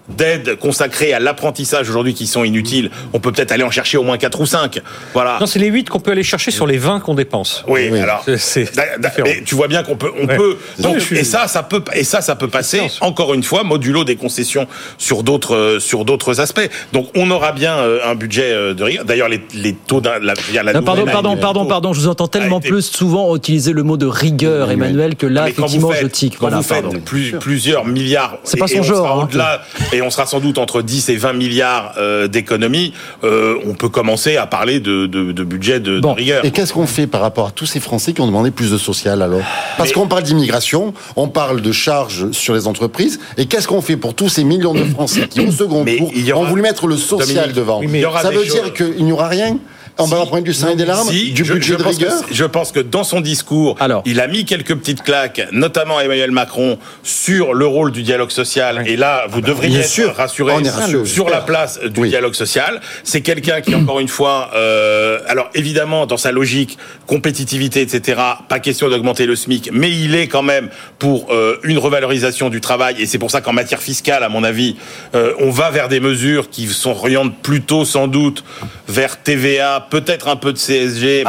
S7: d'aides consacrées à l'apprentissage aujourd'hui qui sont inutiles, on peut peut-être aller en chercher au moins 4 ou 5. Voilà.
S10: Non, c'est les 8 qu'on peut aller chercher sur les 20 qu'on dépense.
S7: Oui, alors. Mais tu vois bien qu'on peut, donc, et ça peut passer, encore une fois, modulo des concessions sur d'autres aspects. Donc, on aura bien un budget de rigueur. D'ailleurs, les taux
S1: Pardon, je vous entends tellement plus souvent utiliser le mot de rigueur, Emmanuel, que là, effectivement, je tique.
S7: Quand vous faites plusieurs milliards,
S1: c'est pas son genre.
S7: Et on sera sans doute entre 10 et 20 milliards d'économies, on peut commencer à parler de budget de rigueur.
S8: Et qu'est-ce qu'on fait par rapport à tous ces Français qui ont demandé plus de social alors ? Parce qu'on parle d'immigration, on parle de charges sur les entreprises, et qu'est-ce qu'on fait pour tous ces millions de Français qui, au second tour, ont voulu mettre le social devant ? Ça veut dire qu'il n'y aura rien ? En bas, point du sein et des larmes, du budget de rigueur.
S7: Je pense que dans son discours, il a mis quelques petites claques, notamment Emmanuel Macron, sur le rôle du dialogue social. Et là, vous devriez être rassuré sur la place du dialogue social. C'est quelqu'un qui, encore une fois, alors évidemment, dans sa logique, compétitivité, etc., pas question d'augmenter le SMIC, mais il est quand même pour une revalorisation du travail. Et c'est pour ça qu'en matière fiscale, à mon avis, on va vers des mesures qui s'orientent plutôt, sans doute, vers TVA, peut-être un peu de CSG,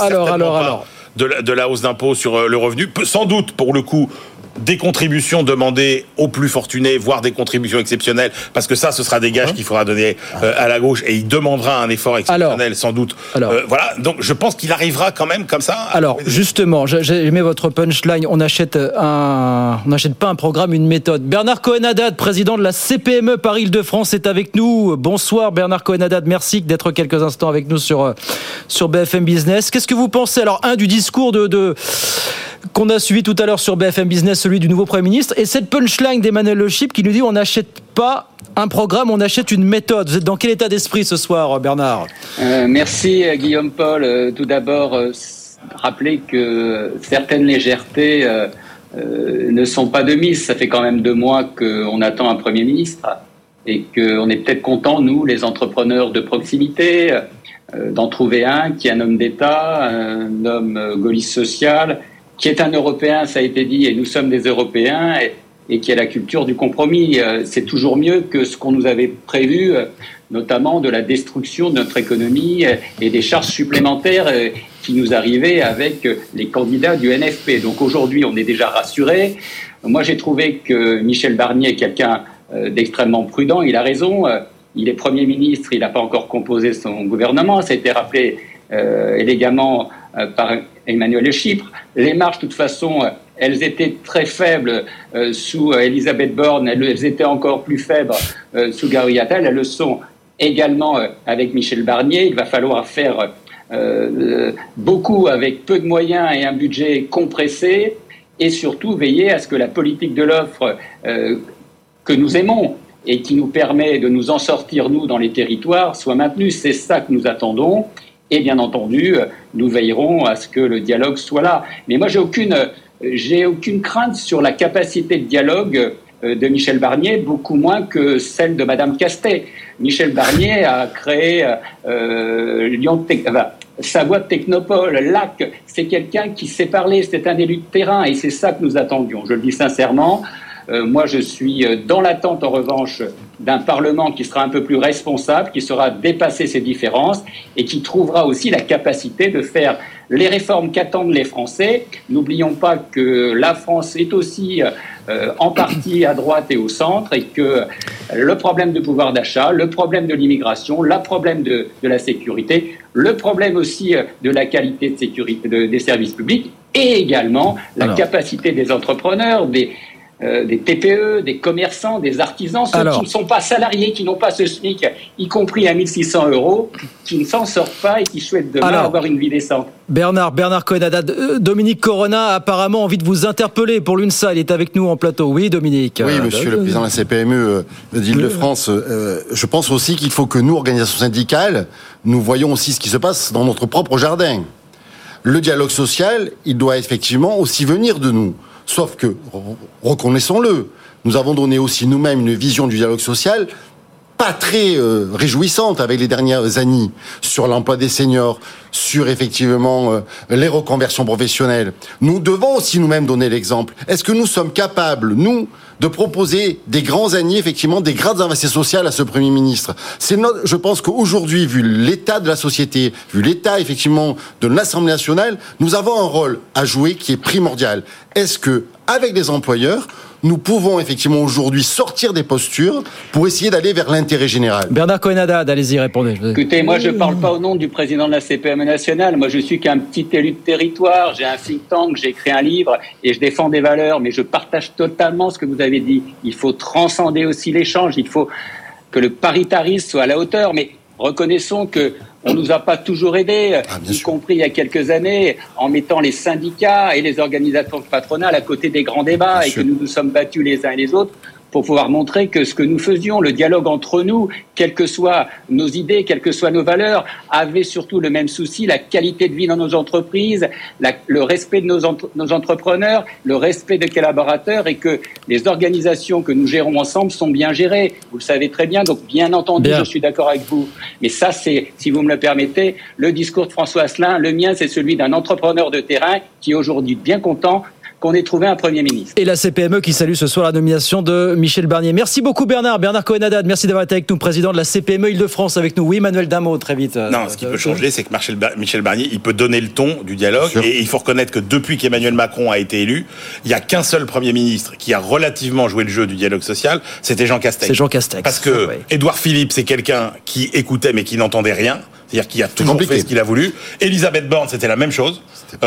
S7: de la hausse d'impôt sur le revenu, sans doute pour le coup des contributions demandées aux plus fortunés, voire des contributions exceptionnelles, parce que ça, ce sera des gages qu'il faudra donner à la gauche, et il demandera un effort exceptionnel, sans doute. Voilà, donc je pense qu'il arrivera quand même comme ça.
S1: Alors, justement, j'ai aimé votre punchline, on n'achète pas un programme, une méthode. Bernard Cohen-Haddad, président de la CPME Paris-Île-de-France, est avec nous. Bonsoir Bernard Cohen-Haddad, merci d'être quelques instants avec nous sur BFM Business. Qu'est-ce que vous pensez, alors, du discours qu'on a suivi tout à l'heure sur BFM Business, celui du nouveau Premier ministre, et cette punchline d'Emmanuel Le Chypre qui nous dit on n'achète pas un programme, on achète une méthode. Vous êtes dans quel état d'esprit ce soir, Bernard ?
S12: Merci Guillaume Paul. Tout d'abord, rappeler que certaines légèretés ne sont pas de mise. Ça fait quand même 2 mois qu'on attend un Premier ministre et qu'on est peut-être content, nous, les entrepreneurs de proximité, d'en trouver un qui est un homme d'État, un homme gaulliste social, qui est un Européen, ça a été dit, et nous sommes des Européens, et qui a la culture du compromis. C'est toujours mieux que ce qu'on nous avait prévu, notamment de la destruction de notre économie et des charges supplémentaires qui nous arrivaient avec les candidats du NFP. Donc aujourd'hui, on est déjà rassurés. Moi, j'ai trouvé que Michel Barnier est quelqu'un d'extrêmement prudent. Il a raison. Il est Premier ministre, il n'a pas encore composé son gouvernement. Ça a été rappelé élégamment par Emmanuel Le Chypre. Les marges, de toute façon, elles étaient très faibles sous Elisabeth Borne, elles étaient encore plus faibles sous Gabriel Attal, elles le sont également avec Michel Barnier. Il va falloir faire beaucoup avec peu de moyens et un budget compressé, et surtout veiller à ce que la politique de l'offre que nous aimons et qui nous permet de nous en sortir, nous, dans les territoires, soit maintenue. C'est ça que nous attendons. Et bien entendu, nous veillerons à ce que le dialogue soit là. Mais moi, j'ai aucune crainte sur la capacité de dialogue de Michel Barnier, beaucoup moins que celle de Madame Castet. Michel Barnier a créé Savoie Technopole, LAC. C'est quelqu'un qui sait parler, c'est un élu de terrain, et c'est ça que nous attendions. Je le dis sincèrement. Moi, je suis dans l'attente, en revanche, d'un Parlement qui sera un peu plus responsable, qui saura dépasser ses différences et qui trouvera aussi la capacité de faire les réformes qu'attendent les Français. N'oublions pas que la France est aussi en partie à droite et au centre, et que le problème de pouvoir d'achat, le problème de l'immigration, le problème de la sécurité, le problème aussi de la qualité de sécurité des services publics, et également la capacité des entrepreneurs, des TPE, des commerçants, des artisans, ceux qui ne sont pas salariés, qui n'ont pas ce SMIC, y compris à 1 600 €, qui ne s'en sortent pas et qui souhaitent demain avoir une vie décente.
S1: Bernard Cohen-Haddad, Dominique Corona a apparemment envie de vous interpeller pour l'UNSA. Il est avec nous en plateau. Oui, Dominique.
S8: Oui, monsieur le président de la CPME d'Île-de-France. Je pense aussi qu'il faut que nous, organisations syndicales, nous voyons aussi ce qui se passe dans notre propre jardin. Le dialogue social, il doit effectivement aussi venir de nous. Sauf que, reconnaissons-le, nous avons donné aussi nous-mêmes une vision du dialogue social pas très réjouissante avec les dernières années sur l'emploi des seniors, sur effectivement les reconversions professionnelles. Nous devons aussi nous-mêmes donner l'exemple. Est-ce que nous sommes capables, nous, de proposer des grands années, effectivement, des grandes avancées sociales à ce Premier ministre? Je pense qu'aujourd'hui, vu l'état de la société, vu l'état, effectivement, de l'Assemblée nationale, nous avons un rôle à jouer qui est primordial. Est-ce que, avec les employeurs, nous pouvons effectivement aujourd'hui sortir des postures pour essayer d'aller vers l'intérêt général?
S1: Bernard Cohen-Haddad, allez-y, répondez.
S12: Écoutez, moi je ne parle pas au nom du président de la CPME nationale, moi je suis qu'un petit élu de territoire, j'ai un think tank, j'ai écrit un livre et je défends des valeurs, mais je partage totalement ce que vous avez dit. Il faut transcender aussi l'échange, il faut que le paritarisme soit à la hauteur, mais reconnaissons que on nous a pas toujours aidés, y compris il y a quelques années, en mettant les syndicats et les organisations patronales à côté des grands débats et que nous nous sommes battus les uns et les autres pour pouvoir montrer que ce que nous faisions, le dialogue entre nous, quelles que soient nos idées, quelles que soient nos valeurs, avait surtout le même souci, la qualité de vie dans nos entreprises, le respect de nos entrepreneurs, le respect des collaborateurs et que les organisations que nous gérons ensemble sont bien gérées. Vous le savez très bien, donc bien entendu, je suis d'accord avec vous. Mais ça, c'est, si vous me le permettez, le discours de François Asselin. Le mien, c'est celui d'un entrepreneur de terrain qui est aujourd'hui bien content qu'on ait trouvé un Premier ministre.
S1: Et la CPME qui salue ce soir la nomination de Michel Barnier. Merci beaucoup Bernard Cohen-Haddad, merci d'avoir été avec nous, président de la CPME Île-de-France avec nous. Oui, Manuel Dameau, très vite.
S7: Non, ce qui peut changer, c'est que Michel Barnier, il peut donner le ton du dialogue. Et il faut reconnaître que depuis qu'Emmanuel Macron a été élu, il n'y a qu'un seul Premier ministre qui a relativement joué le jeu du dialogue social, c'était Jean Castex.
S1: C'est Jean Castex.
S7: Parce que Édouard Philippe, c'est quelqu'un qui écoutait mais qui n'entendait rien. C'est-à-dire qu'il a toujours fait ce qu'il a voulu. Elisabeth Borne, c'était la même chose.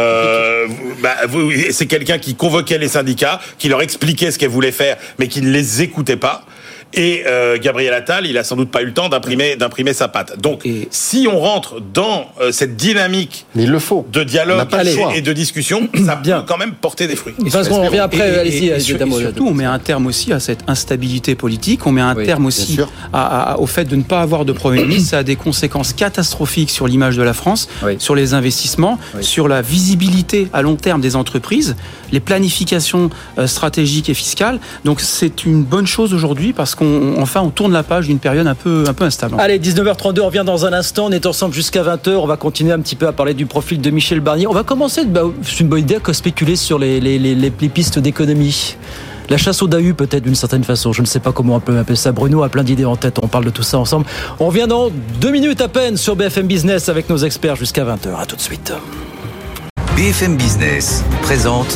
S7: C'est quelqu'un qui convoquait les syndicats, qui leur expliquait ce qu'elle voulait faire, mais qui ne les écoutait pas. Et Gabriel Attal, il a sans doute pas eu le temps d'imprimer sa patte. Donc, si on rentre dans cette dynamique de dialogue et de discussion, ça peut quand même porter des fruits.
S1: On revient après.
S11: Et surtout, on met un terme aussi à cette instabilité politique. On met un terme aussi au fait de ne pas avoir de Premier ministre. Ça a des conséquences catastrophiques sur l'image de la France, sur les investissements, sur la visibilité à long terme des entreprises, les planifications stratégiques et fiscales. Donc, c'est une bonne chose aujourd'hui parce qu'on tourne la page d'une période un peu instable.
S1: Allez, 19h32, on revient dans un instant. On est ensemble jusqu'à 20h. On va continuer un petit peu à parler du profil de Michel Barnier. On va commencer, c'est une bonne idée, à spéculer sur les pistes d'économie. La chasse au Dahu, peut-être, d'une certaine façon. Je ne sais pas comment on peut appeler ça. Bruno a plein d'idées en tête. On parle de tout ça ensemble. On revient dans 2 minutes à peine sur BFM Business avec nos experts jusqu'à 20h. À tout de suite.
S13: BFM Business présente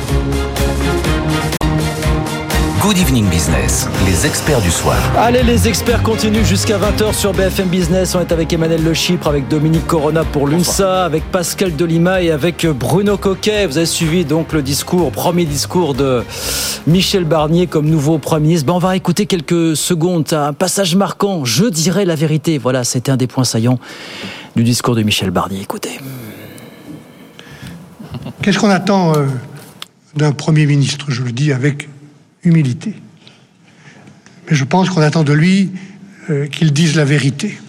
S13: Good Evening Business, les experts du soir.
S1: Allez, les experts continuent jusqu'à 20h sur BFM Business. On est avec Emmanuel Le Chypre, avec Dominique Corona pour l'UNSA, avec Pascal Delima et avec Bruno Coquet. Vous avez suivi donc premier discours de Michel Barnier comme nouveau Premier ministre. On va écouter quelques secondes. Un passage marquant, je dirais la vérité. Voilà, c'était un des points saillants du discours de Michel Barnier. Écoutez.
S2: Qu'est-ce qu'on attend d'un Premier ministre? Je le dis avec humilité. Mais je pense qu'on attend de lui qu'il dise la vérité.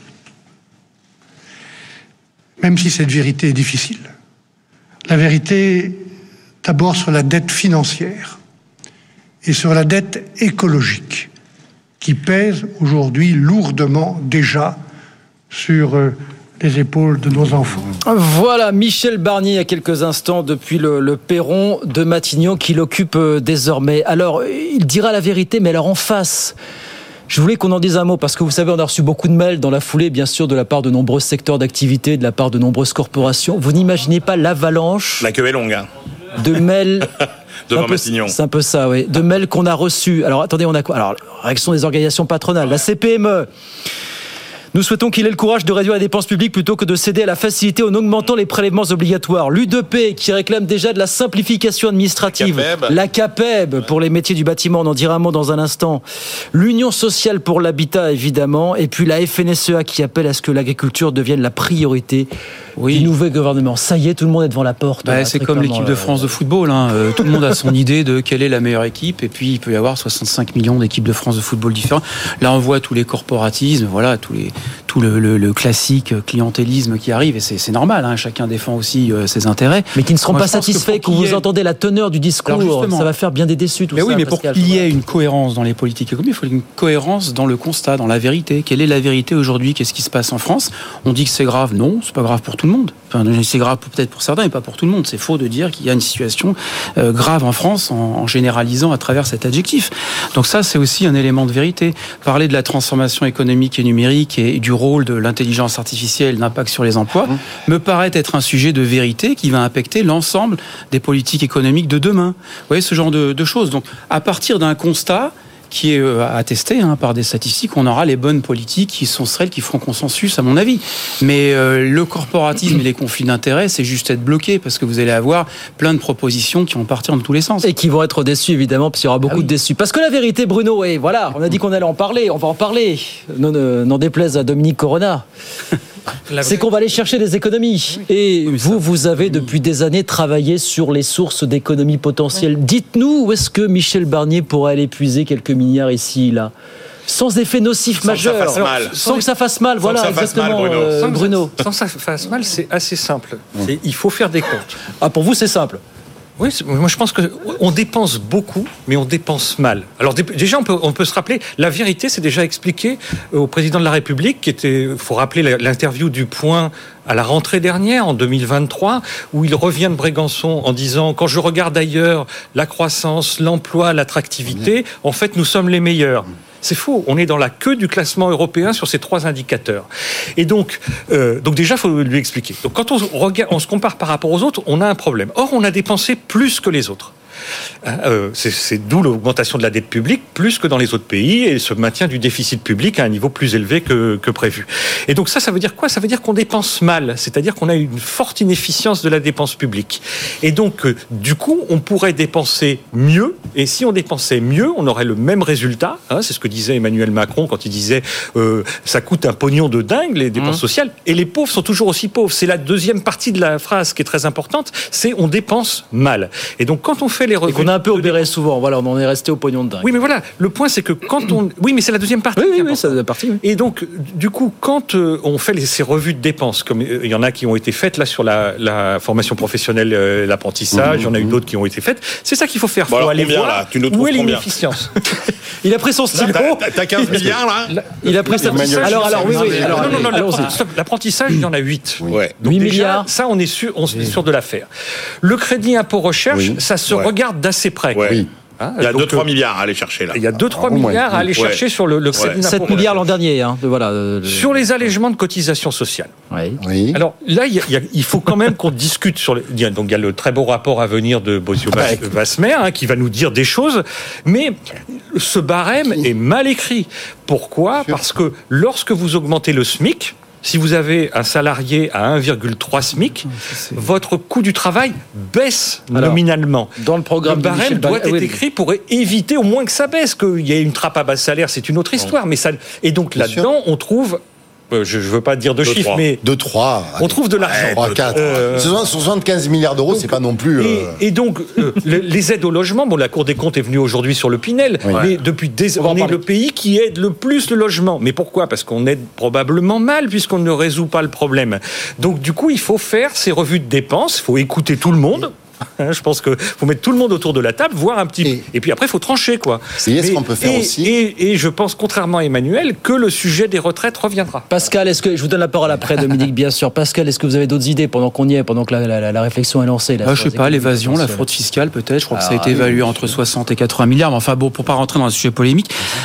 S2: Même si cette vérité est difficile. La vérité, d'abord sur la dette financière et sur la dette écologique qui pèse aujourd'hui lourdement déjà sur les épaules de nos enfants.
S1: Voilà, Michel Barnier, il y a quelques instants, depuis le perron de Matignon qu'il occupe désormais. Alors, il dira la vérité, mais alors en face, je voulais qu'on en dise un mot, parce que vous savez, on a reçu beaucoup de mails dans la foulée, bien sûr, de la part de nombreux secteurs d'activité, de la part de nombreuses corporations. Vous n'imaginez pas l'avalanche...
S7: La queue est longue, hein.
S1: De mails...
S7: Devant Matignon.
S1: C'est un peu ça, oui. De mails qu'on a reçus. Alors, attendez, on a quoi? Alors, réaction des organisations patronales, la CPME... Nous souhaitons qu'il ait le courage de réduire les dépenses publiques plutôt que de céder à la facilité en augmentant les prélèvements obligatoires. L'UDP qui réclame déjà de la simplification administrative. La CAPEB pour les métiers du bâtiment, on en dira un mot dans un instant. L'Union sociale pour l'habitat, évidemment. Et puis la FNSEA qui appelle à ce que l'agriculture devienne la priorité du nouveau gouvernement. Ça y est, tout le monde est devant la porte.
S11: C'est comme l'équipe de France de football. Tout le monde a son idée de quelle est la meilleure équipe. Et puis il peut y avoir 65 millions d'équipes de France de football différentes. Là, on voit tous les corporatismes, voilà, tous les tout le classique clientélisme qui arrive, et c'est normal, hein, chacun défend aussi ses intérêts.
S1: Mais qui ne seront pas satisfaits quand vous entendez la teneur du discours. Ça va faire bien des déçus, tout ça.
S11: Oui, mais pour qu'il y ait une cohérence dans les politiques économiques, il faut une cohérence dans le constat, dans la vérité. Quelle est la vérité aujourd'hui? Qu'est-ce qui se passe en France? On dit que c'est grave. Non, c'est pas grave pour tout le monde. Enfin, c'est grave peut-être pour certains, mais pas pour tout le monde. C'est faux de dire qu'il y a une situation grave en France en généralisant à travers cet adjectif. Donc ça, c'est aussi un élément de vérité. Parler de la transformation économique et numérique et du rôle de l'intelligence artificielle, l'impact sur les emplois, me paraît être un sujet de vérité qui va impacter l'ensemble des politiques économiques de demain. Vous voyez, ce genre de choses. Donc, à partir d'un constat qui est attesté par des statistiques, on aura les bonnes politiques qui sont celles qui feront consensus, à mon avis. Mais le corporatisme et les conflits d'intérêts, c'est juste être bloqué, parce que vous allez avoir plein de propositions qui vont partir dans tous les sens.
S1: Et qui vont être déçus, évidemment, parce qu'il y aura beaucoup de déçus. Parce que la vérité, Bruno, et voilà, on a dit qu'on allait en parler, on va en parler. N'en déplaise à Dominique Corona. C'est qu'on va aller chercher des économies. Et vous avez depuis des années travaillé sur les sources d'économies potentielles. Dites-nous où est-ce que Michel Barnier pourrait aller puiser quelques milliards ici, là, sans effet nocif majeur, sans que ça fasse mal. Voilà, exactement, Bruno.
S10: Sans que ça fasse mal, c'est assez simple. Il faut faire des comptes.
S1: Ah, pour vous, c'est simple?
S10: Oui, moi je pense qu'on dépense beaucoup, mais on dépense mal. Alors déjà, on peut se rappeler, la vérité, c'est déjà expliqué au président de la République, qui était, faut rappeler l'interview du Point à la rentrée dernière, en 2023, où il revient de Brégançon en disant « Quand je regarde ailleurs la croissance, l'emploi, l'attractivité, en fait, nous sommes les meilleurs ». C'est faux. On est dans la queue du classement européen sur ces 3 indicateurs. Et donc déjà, il faut lui expliquer. Donc, quand on se compare par rapport aux autres, on a un problème. Or, on a dépensé plus que les autres. C'est d'où l'augmentation de la dette publique plus que dans les autres pays et ce maintien du déficit public à un niveau plus élevé que prévu. Et donc ça veut dire quoi? Ça veut dire qu'on dépense mal, c'est-à-dire qu'on a une forte inefficience de la dépense publique. Et donc du coup, on pourrait dépenser mieux, et si on dépensait mieux, on aurait le même résultat. C'est ce que disait Emmanuel Macron quand il disait ça coûte un pognon de dingue, les dépenses sociales, et les pauvres sont toujours aussi pauvres. C'est la deuxième partie de la phrase qui est très importante, c'est on dépense mal. Et donc quand on fait les revenus...
S1: Et qu'on a un peu obéré souvent, voilà, on en est resté au pognon de dingue.
S10: Oui, mais voilà, le point c'est que quand on... Oui, mais c'est la deuxième partie.
S1: Oui, c'est la partie. Oui.
S10: Et donc, du coup, quand on fait ces revues de dépenses, comme il y en a qui ont été faites là sur la formation professionnelle, l'apprentissage, il y en a eu d'autres qui ont été faites, c'est ça qu'il faut faire. Il faut aller voir là, où est l'inefficience.
S1: Il a pris son stylo.
S7: T'as 15 milliards là.
S1: Il a pris sa... Alors, oui.
S10: L'apprentissage, il y en a 8.
S7: Ouais.
S10: Donc
S1: 8
S10: déjà,
S1: milliards.
S10: Ça, on est sûr de l'affaire. Le crédit impôt recherche, ça se regarde d'assez près.
S7: Oui. Il y a 2-3 milliards à aller chercher là.
S10: Il y a 2-3 milliards à aller chercher sur le crédit d'impôt.
S1: 7 milliards l'an dernier.
S10: Sur les allègements de cotisations sociales.
S1: Oui.
S10: Alors là, il faut quand même qu'on discute sur... Donc il y a le très beau rapport à venir de Bosio-Vasmer qui va nous dire des choses, mais ce barème est mal écrit. Pourquoi ? Parce que lorsque vous augmentez le SMIC, si vous avez un salarié à 1,3 SMIC, votre coût du travail baisse nominalement.
S1: Dans le programme,
S10: le barème doit être écrit pour éviter au moins que ça baisse. Qu'il y ait une trappe à bas salaire, c'est une autre histoire. Mais ça... Et donc là-dedans, on trouve... Je ne veux pas dire de chiffres, mais...
S8: 2-3.
S10: On trouve de l'argent.
S8: 3-4. 75 milliards d'euros, c'est pas non plus...
S10: Et donc, les aides au logement, la Cour des comptes est venue aujourd'hui sur le Pinel, mais depuis on est le pays qui aide le plus le logement. Mais pourquoi ? Parce qu'on aide probablement mal, puisqu'on ne résout pas le problème. Donc, du coup, il faut faire ces revues de dépenses, il faut écouter tout le monde. Je pense qu'il faut mettre tout le monde autour de la table, voir un petit... Et puis après, il faut trancher, quoi.
S8: Ce qu'on peut faire aussi.
S10: Et je pense, contrairement à Emmanuel, que le sujet des retraites reviendra.
S1: Pascal, est-ce que... Je vous donne la parole après, Dominique, bien sûr. Pascal, est-ce que vous avez d'autres idées pendant qu'on y est, pendant que la réflexion est lancée là,
S11: je ne sais pas, l'évasion, la fraude fiscale, peut-être. Je crois que ça a été évalué entre 60 et 80 milliards. Mais enfin, bon, pour ne pas rentrer dans un sujet polémique,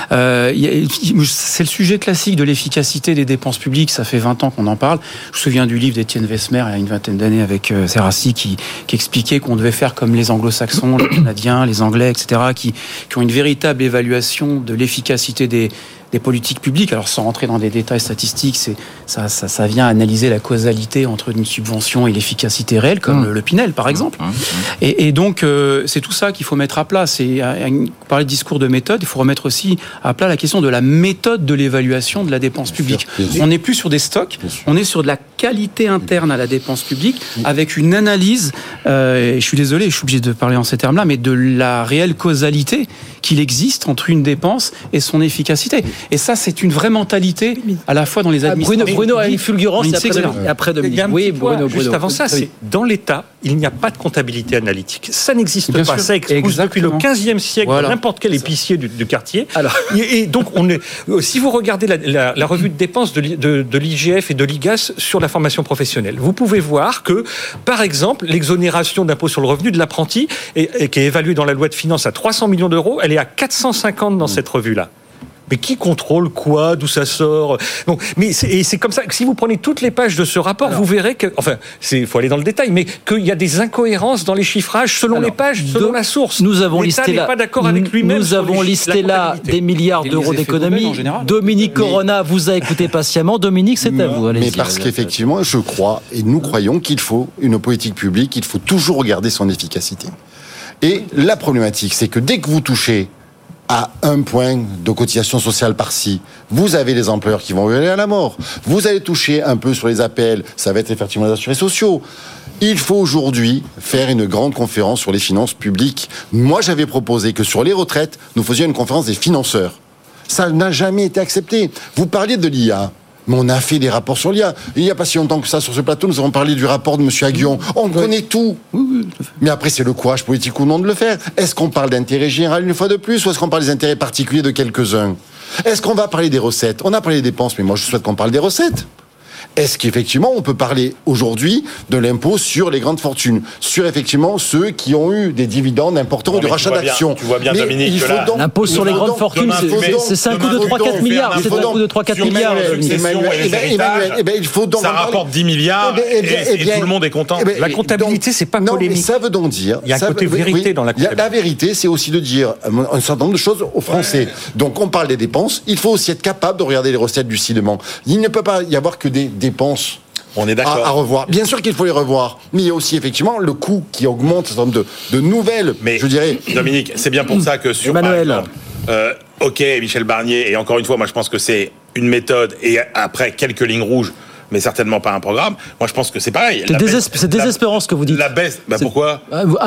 S11: c'est le sujet classique de l'efficacité des dépenses publiques. Ça fait 20 ans qu'on en parle. Je me souviens du livre d'Étienne Vesmer, il y a une vingtaine d'années, avec Serassi, qui expliquait qu'on devait faire comme les anglo-saxons, les canadiens, les anglais, etc., qui ont une véritable évaluation de l'efficacité des politiques publiques. Alors, sans rentrer dans des détails statistiques, ça vient analyser la causalité entre une subvention et l'efficacité réelle, comme le Pinel, par exemple. Et donc, c'est tout ça qu'il faut mettre à plat. Parler de discours de méthode, il faut remettre aussi à plat la question de la méthode de l'évaluation de la dépense publique. On n'est plus sur des stocks, on est sur de la qualité interne à la dépense publique, avec une analyse, et je suis désolé, je suis obligé de parler en ces termes-là, mais de la réelle causalité qu'il existe entre une dépense et son efficacité. Et ça, c'est une vraie mentalité, à la fois dans les administrations.
S1: Bruno a une fulgurance, et après Dominique.
S10: Oui, Bruno. Juste avant ça, c'est dans l'État, il n'y a pas de comptabilité analytique. Ça n'existe pas. Sûr. Ça existe depuis le 15e siècle, n'importe quel épicier du quartier. Alors. Et donc, si vous regardez la revue de dépenses de l'IGF et de l'IGAS sur la formation professionnelle, vous pouvez voir que, par exemple, l'exonération d'impôt sur le revenu de l'apprenti, qui est évaluée dans la loi de finances à 300 millions d'euros, elle est à 450 dans cette revue-là. Mais qui contrôle quoi, d'où ça sort? Donc, c'est comme ça que si vous prenez toutes les pages de ce rapport, vous verrez que, faut aller dans le détail, mais qu'il y a des incohérences dans les chiffrages selon les pages, selon la source.
S1: Nous avons listé là,
S10: pas d'accord avec lui-même.
S1: Nous avons listé là des milliards d'euros d'économies. Dominique Corona vous a écouté patiemment. Dominique, c'est à vous.
S8: Mais parce qu'effectivement, je crois et nous croyons qu'il faut une politique publique, il faut toujours regarder son efficacité. Et la problématique, c'est que dès que vous touchez à 1 point de cotisation sociale par-ci, vous avez les employeurs qui vont aller à la mort. Vous allez toucher un peu sur les APL, ça va être effectivement les assurés sociaux. Il faut aujourd'hui faire une grande conférence sur les finances publiques. Moi, j'avais proposé que sur les retraites, nous faisions une conférence des financeurs. Ça n'a jamais été accepté. Vous parliez de l'IA. Mais on a fait des rapports sur l'IA. Il n'y a pas si longtemps que ça sur ce plateau, nous avons parlé du rapport de M. Aguillon. On connaît tout. Mais après, c'est le courage politique ou non de le faire. Est-ce qu'on parle d'intérêt général une fois de plus ou est-ce qu'on parle des intérêts particuliers de quelques-uns? Est-ce qu'on va parler des recettes? On a parlé des dépenses, mais moi je souhaite qu'on parle des recettes. Est-ce qu'effectivement on peut parler aujourd'hui de l'impôt sur les grandes fortunes, sur effectivement ceux qui ont eu des dividendes importants du rachat d'actions?
S7: Tu vois bien, Dominique,
S1: l'impôt sur les grandes fortunes, c'est un coût de 3-4 milliards. C'est un coût de 3-4 milliards.
S7: Il faut donc ça rapporte 10 milliards et tout le monde est content.
S10: La comptabilité, c'est pas polémique.
S8: Non, mais ça veut donc dire...
S10: Il y a un côté vérité dans la comptabilité.
S8: La vérité, c'est aussi de dire un certain nombre de choses aux Français. Donc on parle des dépenses, il faut aussi être capable de regarder les recettes lucidement. Il ne peut pas y avoir que des dépenses
S7: on est d'accord.
S8: À revoir. Bien sûr qu'il faut les revoir, mais il y a aussi effectivement le coût qui augmente, un certain nombre de nouvelles,
S7: mais
S8: je dirais...
S7: Dominique, c'est bien pour ça que sur...
S1: Emmanuel.
S7: Ok, Michel Barnier, et encore une fois, moi je pense que c'est une méthode, et après quelques lignes rouges, mais certainement pas un programme. Moi, je pense que c'est pareil.
S1: C'est désespérant ce que vous dites.
S7: La baisse, pourquoi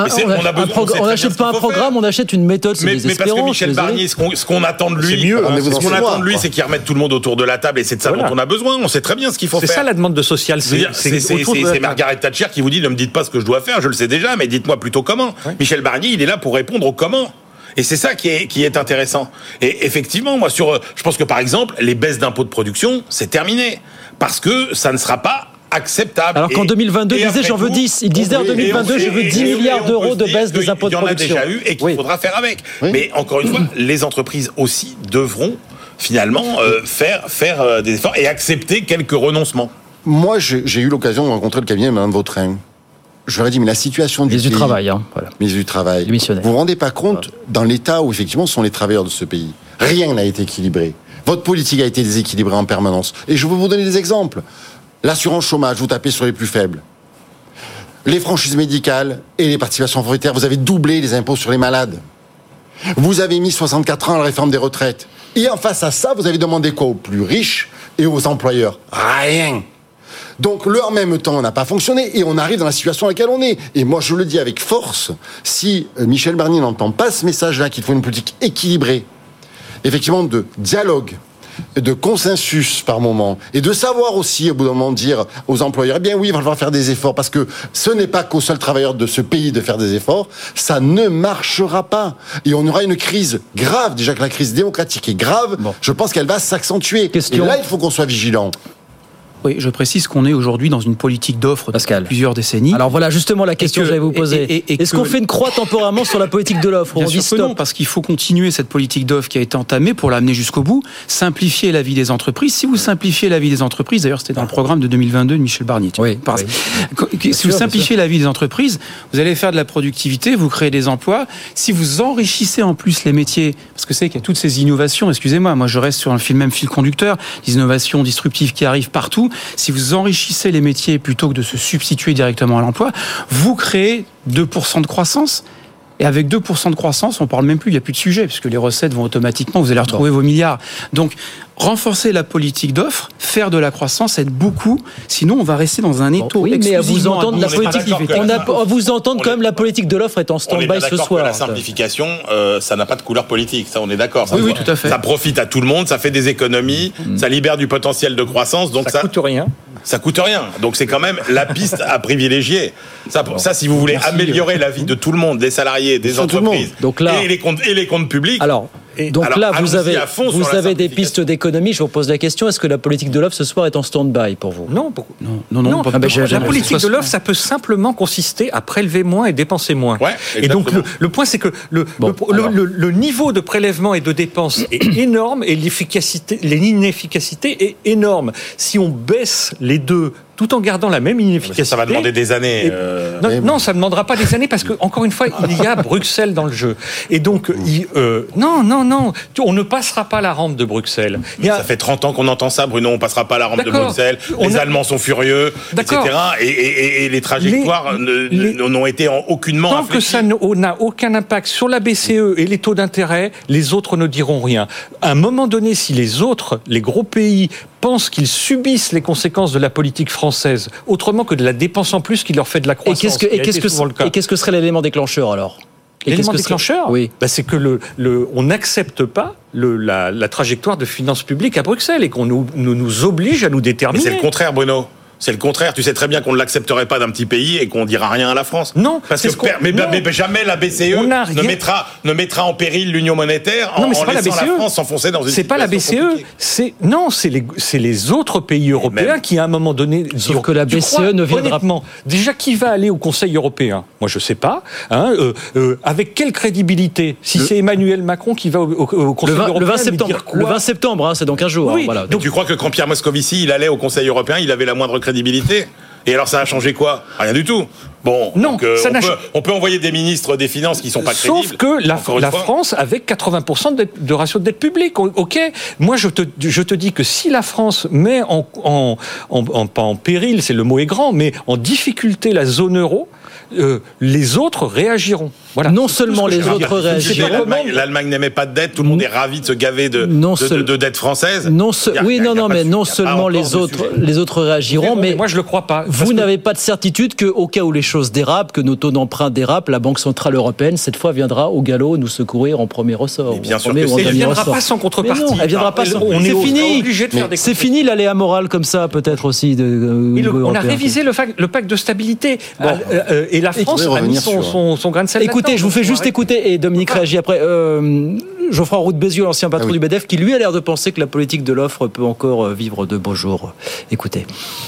S1: on n'achète pas un programme, on achète une méthode. C'est désespérant.
S7: Mais parce que Michel Barnier, ce qu'on attend de lui, c'est qu'il remette tout le monde autour de la table, et c'est de ça dont on a besoin. On sait très bien ce qu'il faut faire.
S10: C'est ça la demande de social.
S7: C'est Margaret Thatcher qui vous dit ne me dites pas ce que je dois faire, je le sais déjà, mais dites-moi plutôt comment. Michel Barnier, il est là pour répondre au comment. Et c'est ça qui est intéressant. Et effectivement, moi, je pense que par exemple, les baisses d'impôts de production, c'est terminé. Parce que ça ne sera pas acceptable.
S1: Alors qu'en 2022, il disait j'en veux 10. Il disait en 2022, je veux 10 milliards d'euros de baisse des impôts de production.
S7: Il y en a déjà eu et qu'il faudra faire avec. Mais encore une fois, les entreprises aussi devront finalement faire des efforts et accepter quelques renoncements.
S8: Moi, j'ai eu l'occasion de rencontrer le cabinet de Mme Vautrin. Je leur ai dit, mais la situation du pays...
S1: du travail,
S8: Ministre du Travail. Vous vous rendez pas compte dans l'état où, effectivement, sont les travailleurs de ce pays. Rien n'a été équilibré. Votre politique a été déséquilibrée en permanence. Et je vais vous donner des exemples. L'assurance chômage, vous tapez sur les plus faibles. Les franchises médicales et les participations forfaitaires, vous avez doublé les impôts sur les malades. Vous avez mis 64 ans à la réforme des retraites. Et en face à ça, vous avez demandé quoi aux plus riches et aux employeurs? Rien. Donc, en même temps, n'a pas fonctionné et on arrive dans la situation dans laquelle on est. Et moi, je le dis avec force, si Michel Barnier n'entend pas ce message-là, qu'il faut une politique équilibrée, effectivement, de dialogue, de consensus par moment, et de savoir aussi, au bout d'un moment, dire aux employeurs, eh bien oui, il va falloir faire des efforts, parce que ce n'est pas qu'aux seuls travailleurs de ce pays de faire des efforts, ça ne marchera pas. Et on aura une crise grave, déjà que la crise démocratique est grave, je pense qu'elle va s'accentuer. Et là, il faut qu'on soit vigilant.
S11: Oui, je précise qu'on est aujourd'hui dans une politique d'offre depuis plusieurs décennies.
S1: Alors voilà justement la question que j'allais vous poser. Est-ce qu'on fait une croix temporairement sur la politique de l'offre?
S11: Bien sûr que non, parce qu'il faut continuer cette politique d'offre qui a été entamée pour l'amener jusqu'au bout, simplifier la vie des entreprises. Si vous simplifiez la vie des entreprises, d'ailleurs c'était dans le programme de 2022 de Michel Barnier. Si vous simplifiez la vie des entreprises, vous allez faire de la productivité, vous créez des emplois. Si vous enrichissez en plus les métiers, parce que c'est qu'il y a toutes ces innovations, excusez-moi, moi je reste sur le même fil conducteur, des innovations disruptives qui arrivent partout. Si vous enrichissez les métiers plutôt que de se substituer directement à l'emploi, vous créez 2% de croissance. Et avec 2% de croissance, on parle même plus, il n'y a plus de sujet, puisque les recettes vont automatiquement, vous allez retrouver vos milliards. Donc, renforcer la politique d'offre, faire de la croissance, aide beaucoup. Sinon, on va rester dans un étau.
S1: Oui, mais à vous entendre, la politique,
S7: à
S1: vous entendre quand même, la politique de l'offre est en stand-by ce soir.
S7: La simplification, ça n'a pas de couleur politique. Ça, on est d'accord.
S11: Oui, tout à fait.
S7: Ça profite à tout le monde, ça fait des économies, ça libère du potentiel de croissance. Donc
S10: ça coûte rien.
S7: Ça coûte rien. Donc c'est quand même la piste à privilégier. Ça, si vous voulez améliorer la vie de tout le monde, des salariés, des entreprises,
S1: donc là,
S7: et les comptes publics.
S1: Alors, vous avez des pistes d'économie. Je vous pose la question, est-ce que la politique de l'offre ce soir est en stand-by pour vous ?
S10: Non. La politique de l'offre, ça peut simplement consister à prélever moins et dépenser moins.
S7: Ouais,
S10: et donc le point, c'est que le niveau de prélèvement et de dépenses est énorme et l'inefficacité est énorme. Si on baisse les deux tout en gardant la même inefficacité.
S7: Ça va demander des années.
S10: Non, ça ne demandera pas des années parce que, encore une fois, il y a Bruxelles dans le jeu. Et donc, non, on ne passera pas la rampe de Bruxelles.
S7: Ça fait 30 ans qu'on entend ça, Bruno, on ne passera pas la rampe de Bruxelles. Les Allemands sont furieux, etc. Et les trajectoires n'ont été aucunement
S10: tant que ça n'a aucun impact sur la BCE et les taux d'intérêt, les autres ne diront rien. À un moment donné, si les gros pays pensent qu'ils subissent les conséquences de la politique française, autrement que de la dépense en plus qui leur fait de la croissance.
S1: Et qu'est-ce que serait l'élément déclanceur alors ?
S10: L'élément déclencheur,
S1: oui.
S10: C'est que on n'accepte pas la trajectoire de finances publiques à Bruxelles et qu'on nous oblige à nous déterminer.
S7: Mais c'est le contraire, Bruno. C'est le contraire. Tu sais très bien qu'on ne l'accepterait pas d'un petit pays et qu'on dira rien à la France.
S10: Non,
S7: parce que mais jamais la BCE ne mettra en péril l'union monétaire en laissant la France s'enfoncer dans une situation compliquée.
S10: C'est pas la BCE. C'est les autres pays européens qui à un moment donné.
S1: Sauf que la BCE ne viendra pas.
S10: Déjà, qui va aller au Conseil européen ? Moi, je sais pas. Avec quelle crédibilité ? Si c'est Emmanuel Macron qui va au Conseil européen,
S1: le 20 septembre, c'est dans 15 jours.
S7: Oui. Voilà. Donc tu crois que quand Pierre Moscovici il allait au Conseil européen, il avait la moindre crédibilité ? Et alors ça a changé quoi ? Rien du tout. Bon,
S10: non,
S7: donc, on peut envoyer des ministres des Finances qui sont pas crédibles.
S10: Sauf que la France avait 80% de ratio de dette publique. Ok, moi je te dis que si la France met pas en péril, c'est le mot est grand, mais en difficulté la zone euro, les autres réagiront. Voilà.
S1: Non seulement les autres réagiront.
S7: L'Allemagne n'aimait pas de dette, tout le monde est ravi de se gaver de dette française.
S1: Non seulement les autres réagiront, mais
S10: moi je le crois pas.
S1: Vous n'avez pas de certitude qu'au cas où les choses dérapent, que nos taux d'emprunt dérapent, la Banque Centrale Européenne cette fois viendra au galop nous secourir en premier ressort.
S7: Et bien sûr
S10: elle ne viendra pas sans contrepartie.
S1: Non, elle viendra pas sans. C'est fini. C'est fini l'aléa morale comme ça peut-être aussi.
S10: On a révisé le pacte de stabilité et la France a mis son grain de sel.
S1: Écoutez, je vous fais juste écouter, et Dominique réagit après. Geoffroy Roux de Bézieux, l'ancien patron du MEDEF, qui lui a l'air de penser que la politique de l'offre peut encore vivre de beaux jours. Écoutez.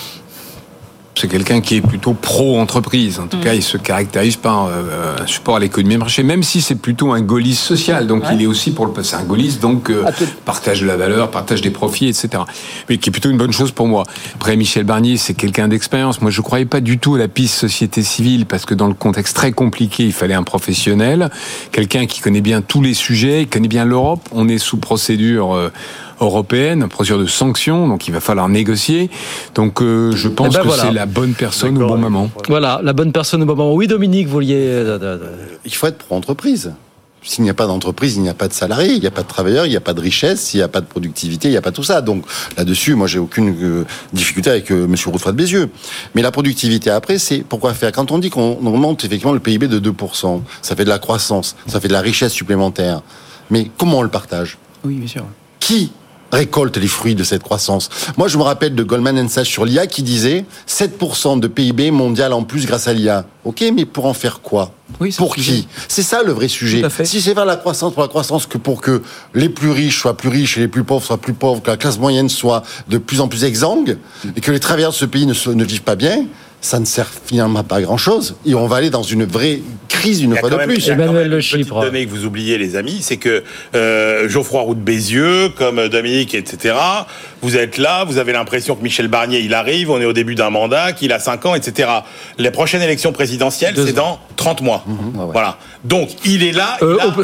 S14: C'est quelqu'un qui est plutôt pro-entreprise. En tout cas, il se caractérise par un support à l'économie de marché, même si c'est plutôt un gaulliste social. Donc, il est aussi c'est un gaulliste, donc partage de la valeur, partage des profits, etc. Mais qui est plutôt une bonne chose pour moi. Après, Michel Barnier, c'est quelqu'un d'expérience. Moi, je ne croyais pas du tout à la piste société civile, parce que dans le contexte très compliqué, il fallait un professionnel, quelqu'un qui connaît bien tous les sujets, qui connaît bien l'Europe. On est sous procédure européenne, procédure de sanctions, donc il va falloir négocier. Donc je pense que c'est la bonne personne au bon moment.
S1: Voilà, la bonne personne au bon moment. Oui, Dominique, vous vouliez...
S8: Il faut être pro-entreprise. S'il n'y a pas d'entreprise, il n'y a pas de salariés, il n'y a pas de travailleurs, il n'y a pas de richesse, il n'y a pas de productivité, il n'y a pas tout ça. Donc là-dessus, moi, j'ai aucune difficulté avec M. Roux de Bézieux. Mais la productivité après, c'est pourquoi faire ? Quand on dit qu'on augmente effectivement le PIB de 2%, ça fait de la croissance, ça fait de la richesse supplémentaire. Mais comment on le partage ?
S11: Oui, bien sûr.
S8: Qui récolte les fruits de cette croissance? Moi, je me rappelle de Goldman Sachs sur l'IA qui disait 7% de PIB mondial en plus grâce à l'IA. Ok, mais pour en faire quoi?
S11: Oui,
S8: pour qui? C'est ça le vrai sujet. Si c'est vers la croissance pour la croissance, que pour que les plus riches soient plus riches et les plus pauvres soient plus pauvres, que la classe moyenne soit de plus en plus exsangue et que les travailleurs de ce pays ne vivent pas bien, ça ne sert finalement pas à grand-chose. Et on va aller dans une vraie crise une fois de plus.
S1: Emmanuel Le
S7: Chypre. Une petite donnée que vous oubliez, les amis, c'est que Geoffroy Roux de Bézieux, comme Dominique, etc., vous êtes là, vous avez l'impression que Michel Barnier, il arrive, on est au début d'un mandat, qu'il a 5 ans, etc. Les prochaines élections présidentielles, c'est dans 30 mois. Voilà. Donc, il est là.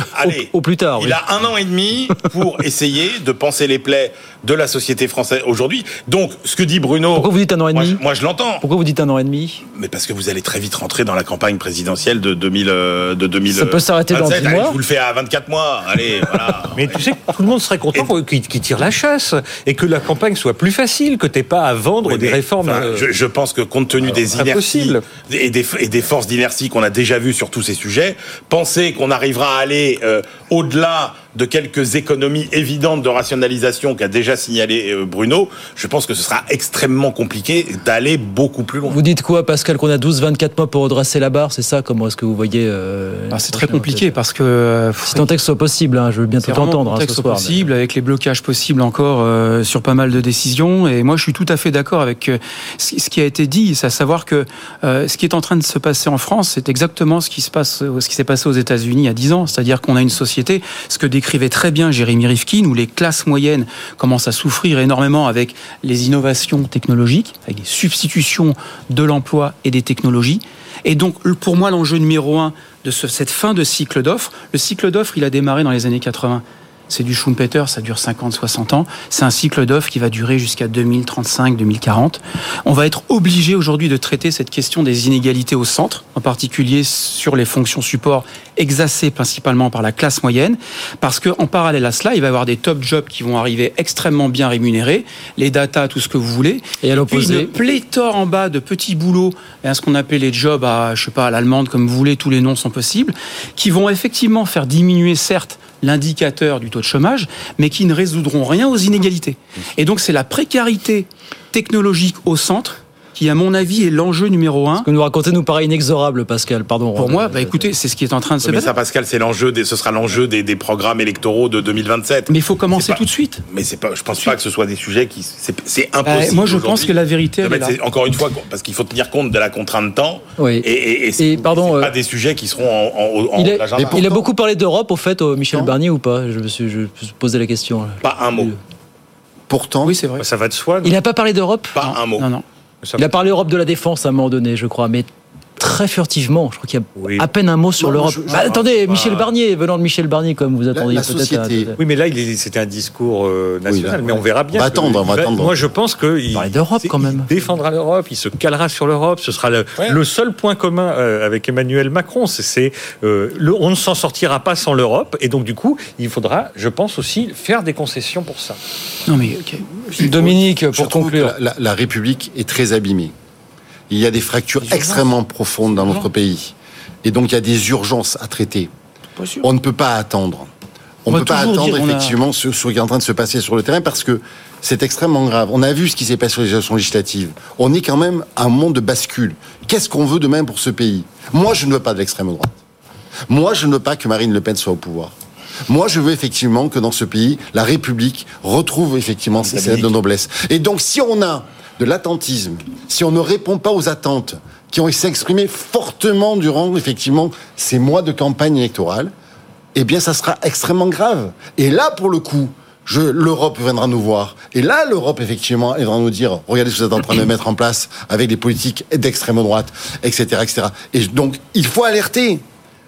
S1: Au plus tard.
S7: Il a 1 an et demi pour essayer de panser les plaies de la société française aujourd'hui. Donc, ce que dit Bruno.
S1: Pourquoi vous dites 1 an et demi?
S7: Moi, je l'entends.
S1: Pourquoi vous dites 1 an et demi?
S7: Mais parce que vous allez très vite rentrer dans la campagne présidentielle de 2000.
S1: Ça peut s'arrêter dans 10 mois.
S7: Allez, je vous le fais à 24 mois. Allez, voilà.
S10: Mais tu sais, tout le monde serait content qu'il tire la chasse et que la campagne soit plus facile, que t'aies pas à vendre des réformes.
S7: Je pense que compte tenu des inerties et des forces d'inertie qu'on a déjà vues sur tous ces sujets, penser qu'on arrivera à aller au-delà de quelques économies évidentes de rationalisation qu'a déjà signalé Bruno, je pense que ce sera extrêmement compliqué d'aller beaucoup plus loin.
S1: Vous dites quoi, Pascal, qu'on a 12-24 mois pour redresser la barre, c'est ça? Comment est-ce que vous voyez
S11: c'est très compliqué parce que...
S1: Si tant est que ce soit possible, je veux bien tout entendre ce soir.
S11: Possible, avec les blocages possibles encore sur pas mal de décisions. Et moi, je suis tout à fait d'accord avec ce qui a été dit, c'est à savoir que ce qui est en train de se passer en France, c'est exactement ce qui s'est passé aux États-Unis il y a 10 ans. C'est-à-dire qu'on a une société, ce que décrivait très bien Jérémy Rifkin, où les classes moyennes commencent à souffrir énormément avec les innovations technologiques, avec des substitutions de l'emploi et des technologies. Et donc, pour moi, l'enjeu numéro 1 de cette fin de cycle d'offres, le cycle d'offres, il a démarré dans les années 80. C'est du Schumpeter, ça dure 50, 60 ans. C'est un cycle d'offres qui va durer jusqu'à 2035, 2040. On va être obligé aujourd'hui de traiter cette question des inégalités au centre, en particulier sur les fonctions support exacées principalement par la classe moyenne, parce qu'en parallèle à cela, il va y avoir des top jobs qui vont arriver extrêmement bien rémunérés, les data, tout ce que vous voulez.
S1: Et à l'opposé,
S11: une pléthore en bas de petits boulots, ce qu'on appelle les jobs à l'allemande, comme vous voulez, tous les noms sont possibles, qui vont effectivement faire diminuer, certes, l'indicateur du taux de chômage, mais qui ne résoudront rien aux inégalités. Et donc, c'est la précarité technologique au centre qui, à mon avis, est l'enjeu numéro 1.
S1: Ce que nous racontez nous paraît inexorable, Pascal. Pardon.
S11: Pour moi, écoutez, c'est ce qui est en train de se passer.
S7: Mais ça, Pascal, c'est ce sera l'enjeu des programmes électoraux de 2027.
S11: Mais il faut commencer tout de suite.
S7: Mais je pense pas que ce soit des sujets c'est impossible.
S11: Moi, je pense que la vérité, elle est là.
S7: Encore une fois, parce qu'il faut tenir compte de la contrainte de temps.
S1: Oui.
S7: Et c'est pas des sujets qui seront en l'agenda.
S1: Il a beaucoup parlé d'Europe, au fait, Michel Barnier, ou pas? Je me posais la question.
S7: Pas un mot.
S8: Pourtant,
S11: oui, c'est vrai.
S10: Ça va de soi.
S1: Il n'a pas parlé d'Europe?
S7: Pas un mot.
S11: Non.
S1: Il a parlé Europe de la défense à un moment donné, je crois, mais très furtivement. Je crois qu'il y a à peine un mot sur l'Europe. Attendez, Michel Barnier, venant de Michel Barnier, comme vous attendiez peut-être.
S10: Oui, mais là, c'était un discours national, mais on verra bien.
S8: On va attendre.
S10: Moi, je pense qu'il
S1: parle d'Europe quand même.
S10: Il défendra l'Europe, il se calera sur l'Europe. Ce sera le seul point commun avec Emmanuel Macron. On ne s'en sortira pas sans l'Europe, et donc du coup, il faudra, je pense aussi, faire des concessions pour ça.
S11: Non, mais ok.
S1: Dominique, pour conclure,
S8: la République est très abîmée. Il y a des fractures extrêmement profondes dans notre pays. Et donc, il y a des urgences à traiter. On ne peut pas attendre. On ne peut pas attendre, effectivement, ce qui est en train de se passer sur le terrain, parce que c'est extrêmement grave. On a vu ce qui s'est passé sur les élections législatives. On est quand même à un moment de bascule. Qu'est-ce qu'on veut demain pour ce pays? Moi, je ne veux pas de l'extrême droite. Moi, je ne veux pas que Marine Le Pen soit au pouvoir. Moi, je veux effectivement que dans ce pays, la République retrouve effectivement ses lettres de noblesse. Et donc, si on a de l'attentisme, si on ne répond pas aux attentes qui ont été exprimées fortement durant, effectivement, ces mois de campagne électorale, eh bien, ça sera extrêmement grave. Et là, pour le coup, l'Europe viendra nous voir. Et là, l'Europe, effectivement, elle va nous dire, regardez ce que vous êtes en train de mettre en place avec des politiques d'extrême droite, etc., etc. Et donc, il faut alerter.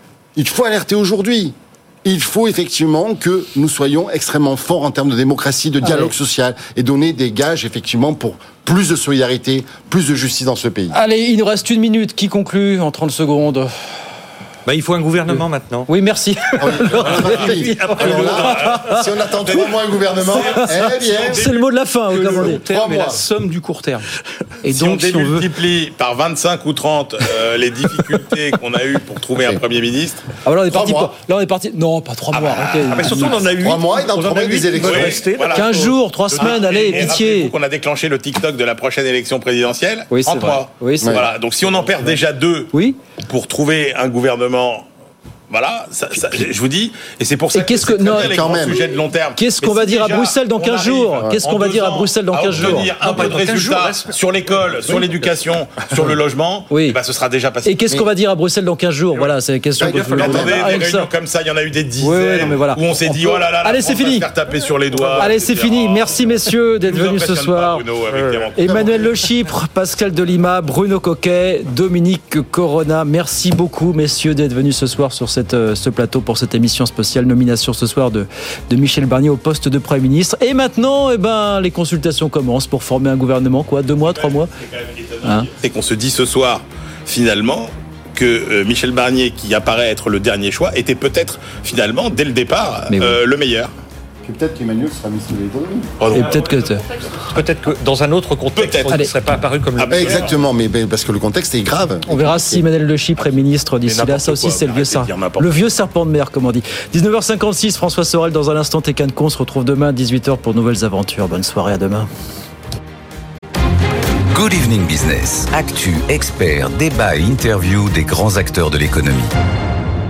S8: Il faut alerter aujourd'hui. Il faut effectivement que nous soyons extrêmement forts en termes de démocratie, de dialogue social, et donner des gages, effectivement, pour plus de solidarité, plus de justice dans ce pays.
S1: Allez, il nous reste 1 minute. Qui conclut en 30 secondes?
S10: Il faut un gouvernement maintenant.
S1: Oui, merci.
S8: Si on attend 3 mois un gouvernement,
S1: c'est le mot de la fin.
S11: Le long terme est la somme du court terme.
S7: Et donc, si on démultiplie par 25 ou 30 les difficultés qu'on a eues pour trouver un Premier ministre...
S1: Ah, là, on est parti... Non, pas 3 mois.
S10: Mais surtout, on en a eu...
S8: 3 mois et dans 3 mois des élections.
S1: 15 jours, 3 semaines, allez, pitié.
S7: Qu'on a déclenché le TikTok de la prochaine élection présidentielle.
S1: Oui, c'est vrai.
S7: Voilà. Donc si on en perd déjà 2 pour trouver un gouvernement Voilà, je vous dis, et c'est pour ça
S1: que c'est
S7: les grands sujets de long terme.
S1: Qu'est-ce qu'on va dire à Bruxelles dans 15 jours ? Qu'est-ce qu'on va dire à Bruxelles dans 15 jours ?
S7: Un peu de résultats sur l'école, sur l'éducation, sur le logement, ce sera déjà passé.
S1: Et qu'est-ce qu'on va dire à Bruxelles dans 15 jours ? Voilà, c'est la question que je voulais
S7: poser. Des réunions comme ça, il y en a eu des dizaines, où on s'est dit, oh là là,
S1: allez, c'est fini.
S7: On va se faire taper sur les doigts.
S1: Allez, c'est fini. Merci messieurs d'être venus ce soir. Emmanuel Le Chypre, Pascal Delima, Bruno Coquet, Dominique Corona. Merci beaucoup messieurs d'être venus ce soir sur ce plateau pour cette émission spéciale nomination ce soir de Michel Barnier au poste de Premier ministre. Et maintenant, les consultations commencent pour former un gouvernement, 2 mois, 3 mois.
S7: C'est qu'on se dit ce soir, finalement, que Michel Barnier, qui apparaît être le dernier choix, était peut-être, finalement, dès le départ, le meilleur.
S8: Peut-être qu'Emmanuel sera ministre de l'économie.
S1: Et
S10: peut-être que dans un autre contexte, on ne serait pas apparu comme le meilleur.
S8: Exactement, mais parce que le contexte est grave.
S1: On verra si Emmanuel Le Chypre est ministre d'ici là. Ça aussi, c'est le vieux serpent de mer, comme on dit. 19h56, François Sorel, dans un instant, Técan Co. On se retrouve demain à 18h pour nouvelles aventures. Bonne soirée, à demain.
S13: Good Evening Business. Actu, experts, débat et interview des grands acteurs de l'économie.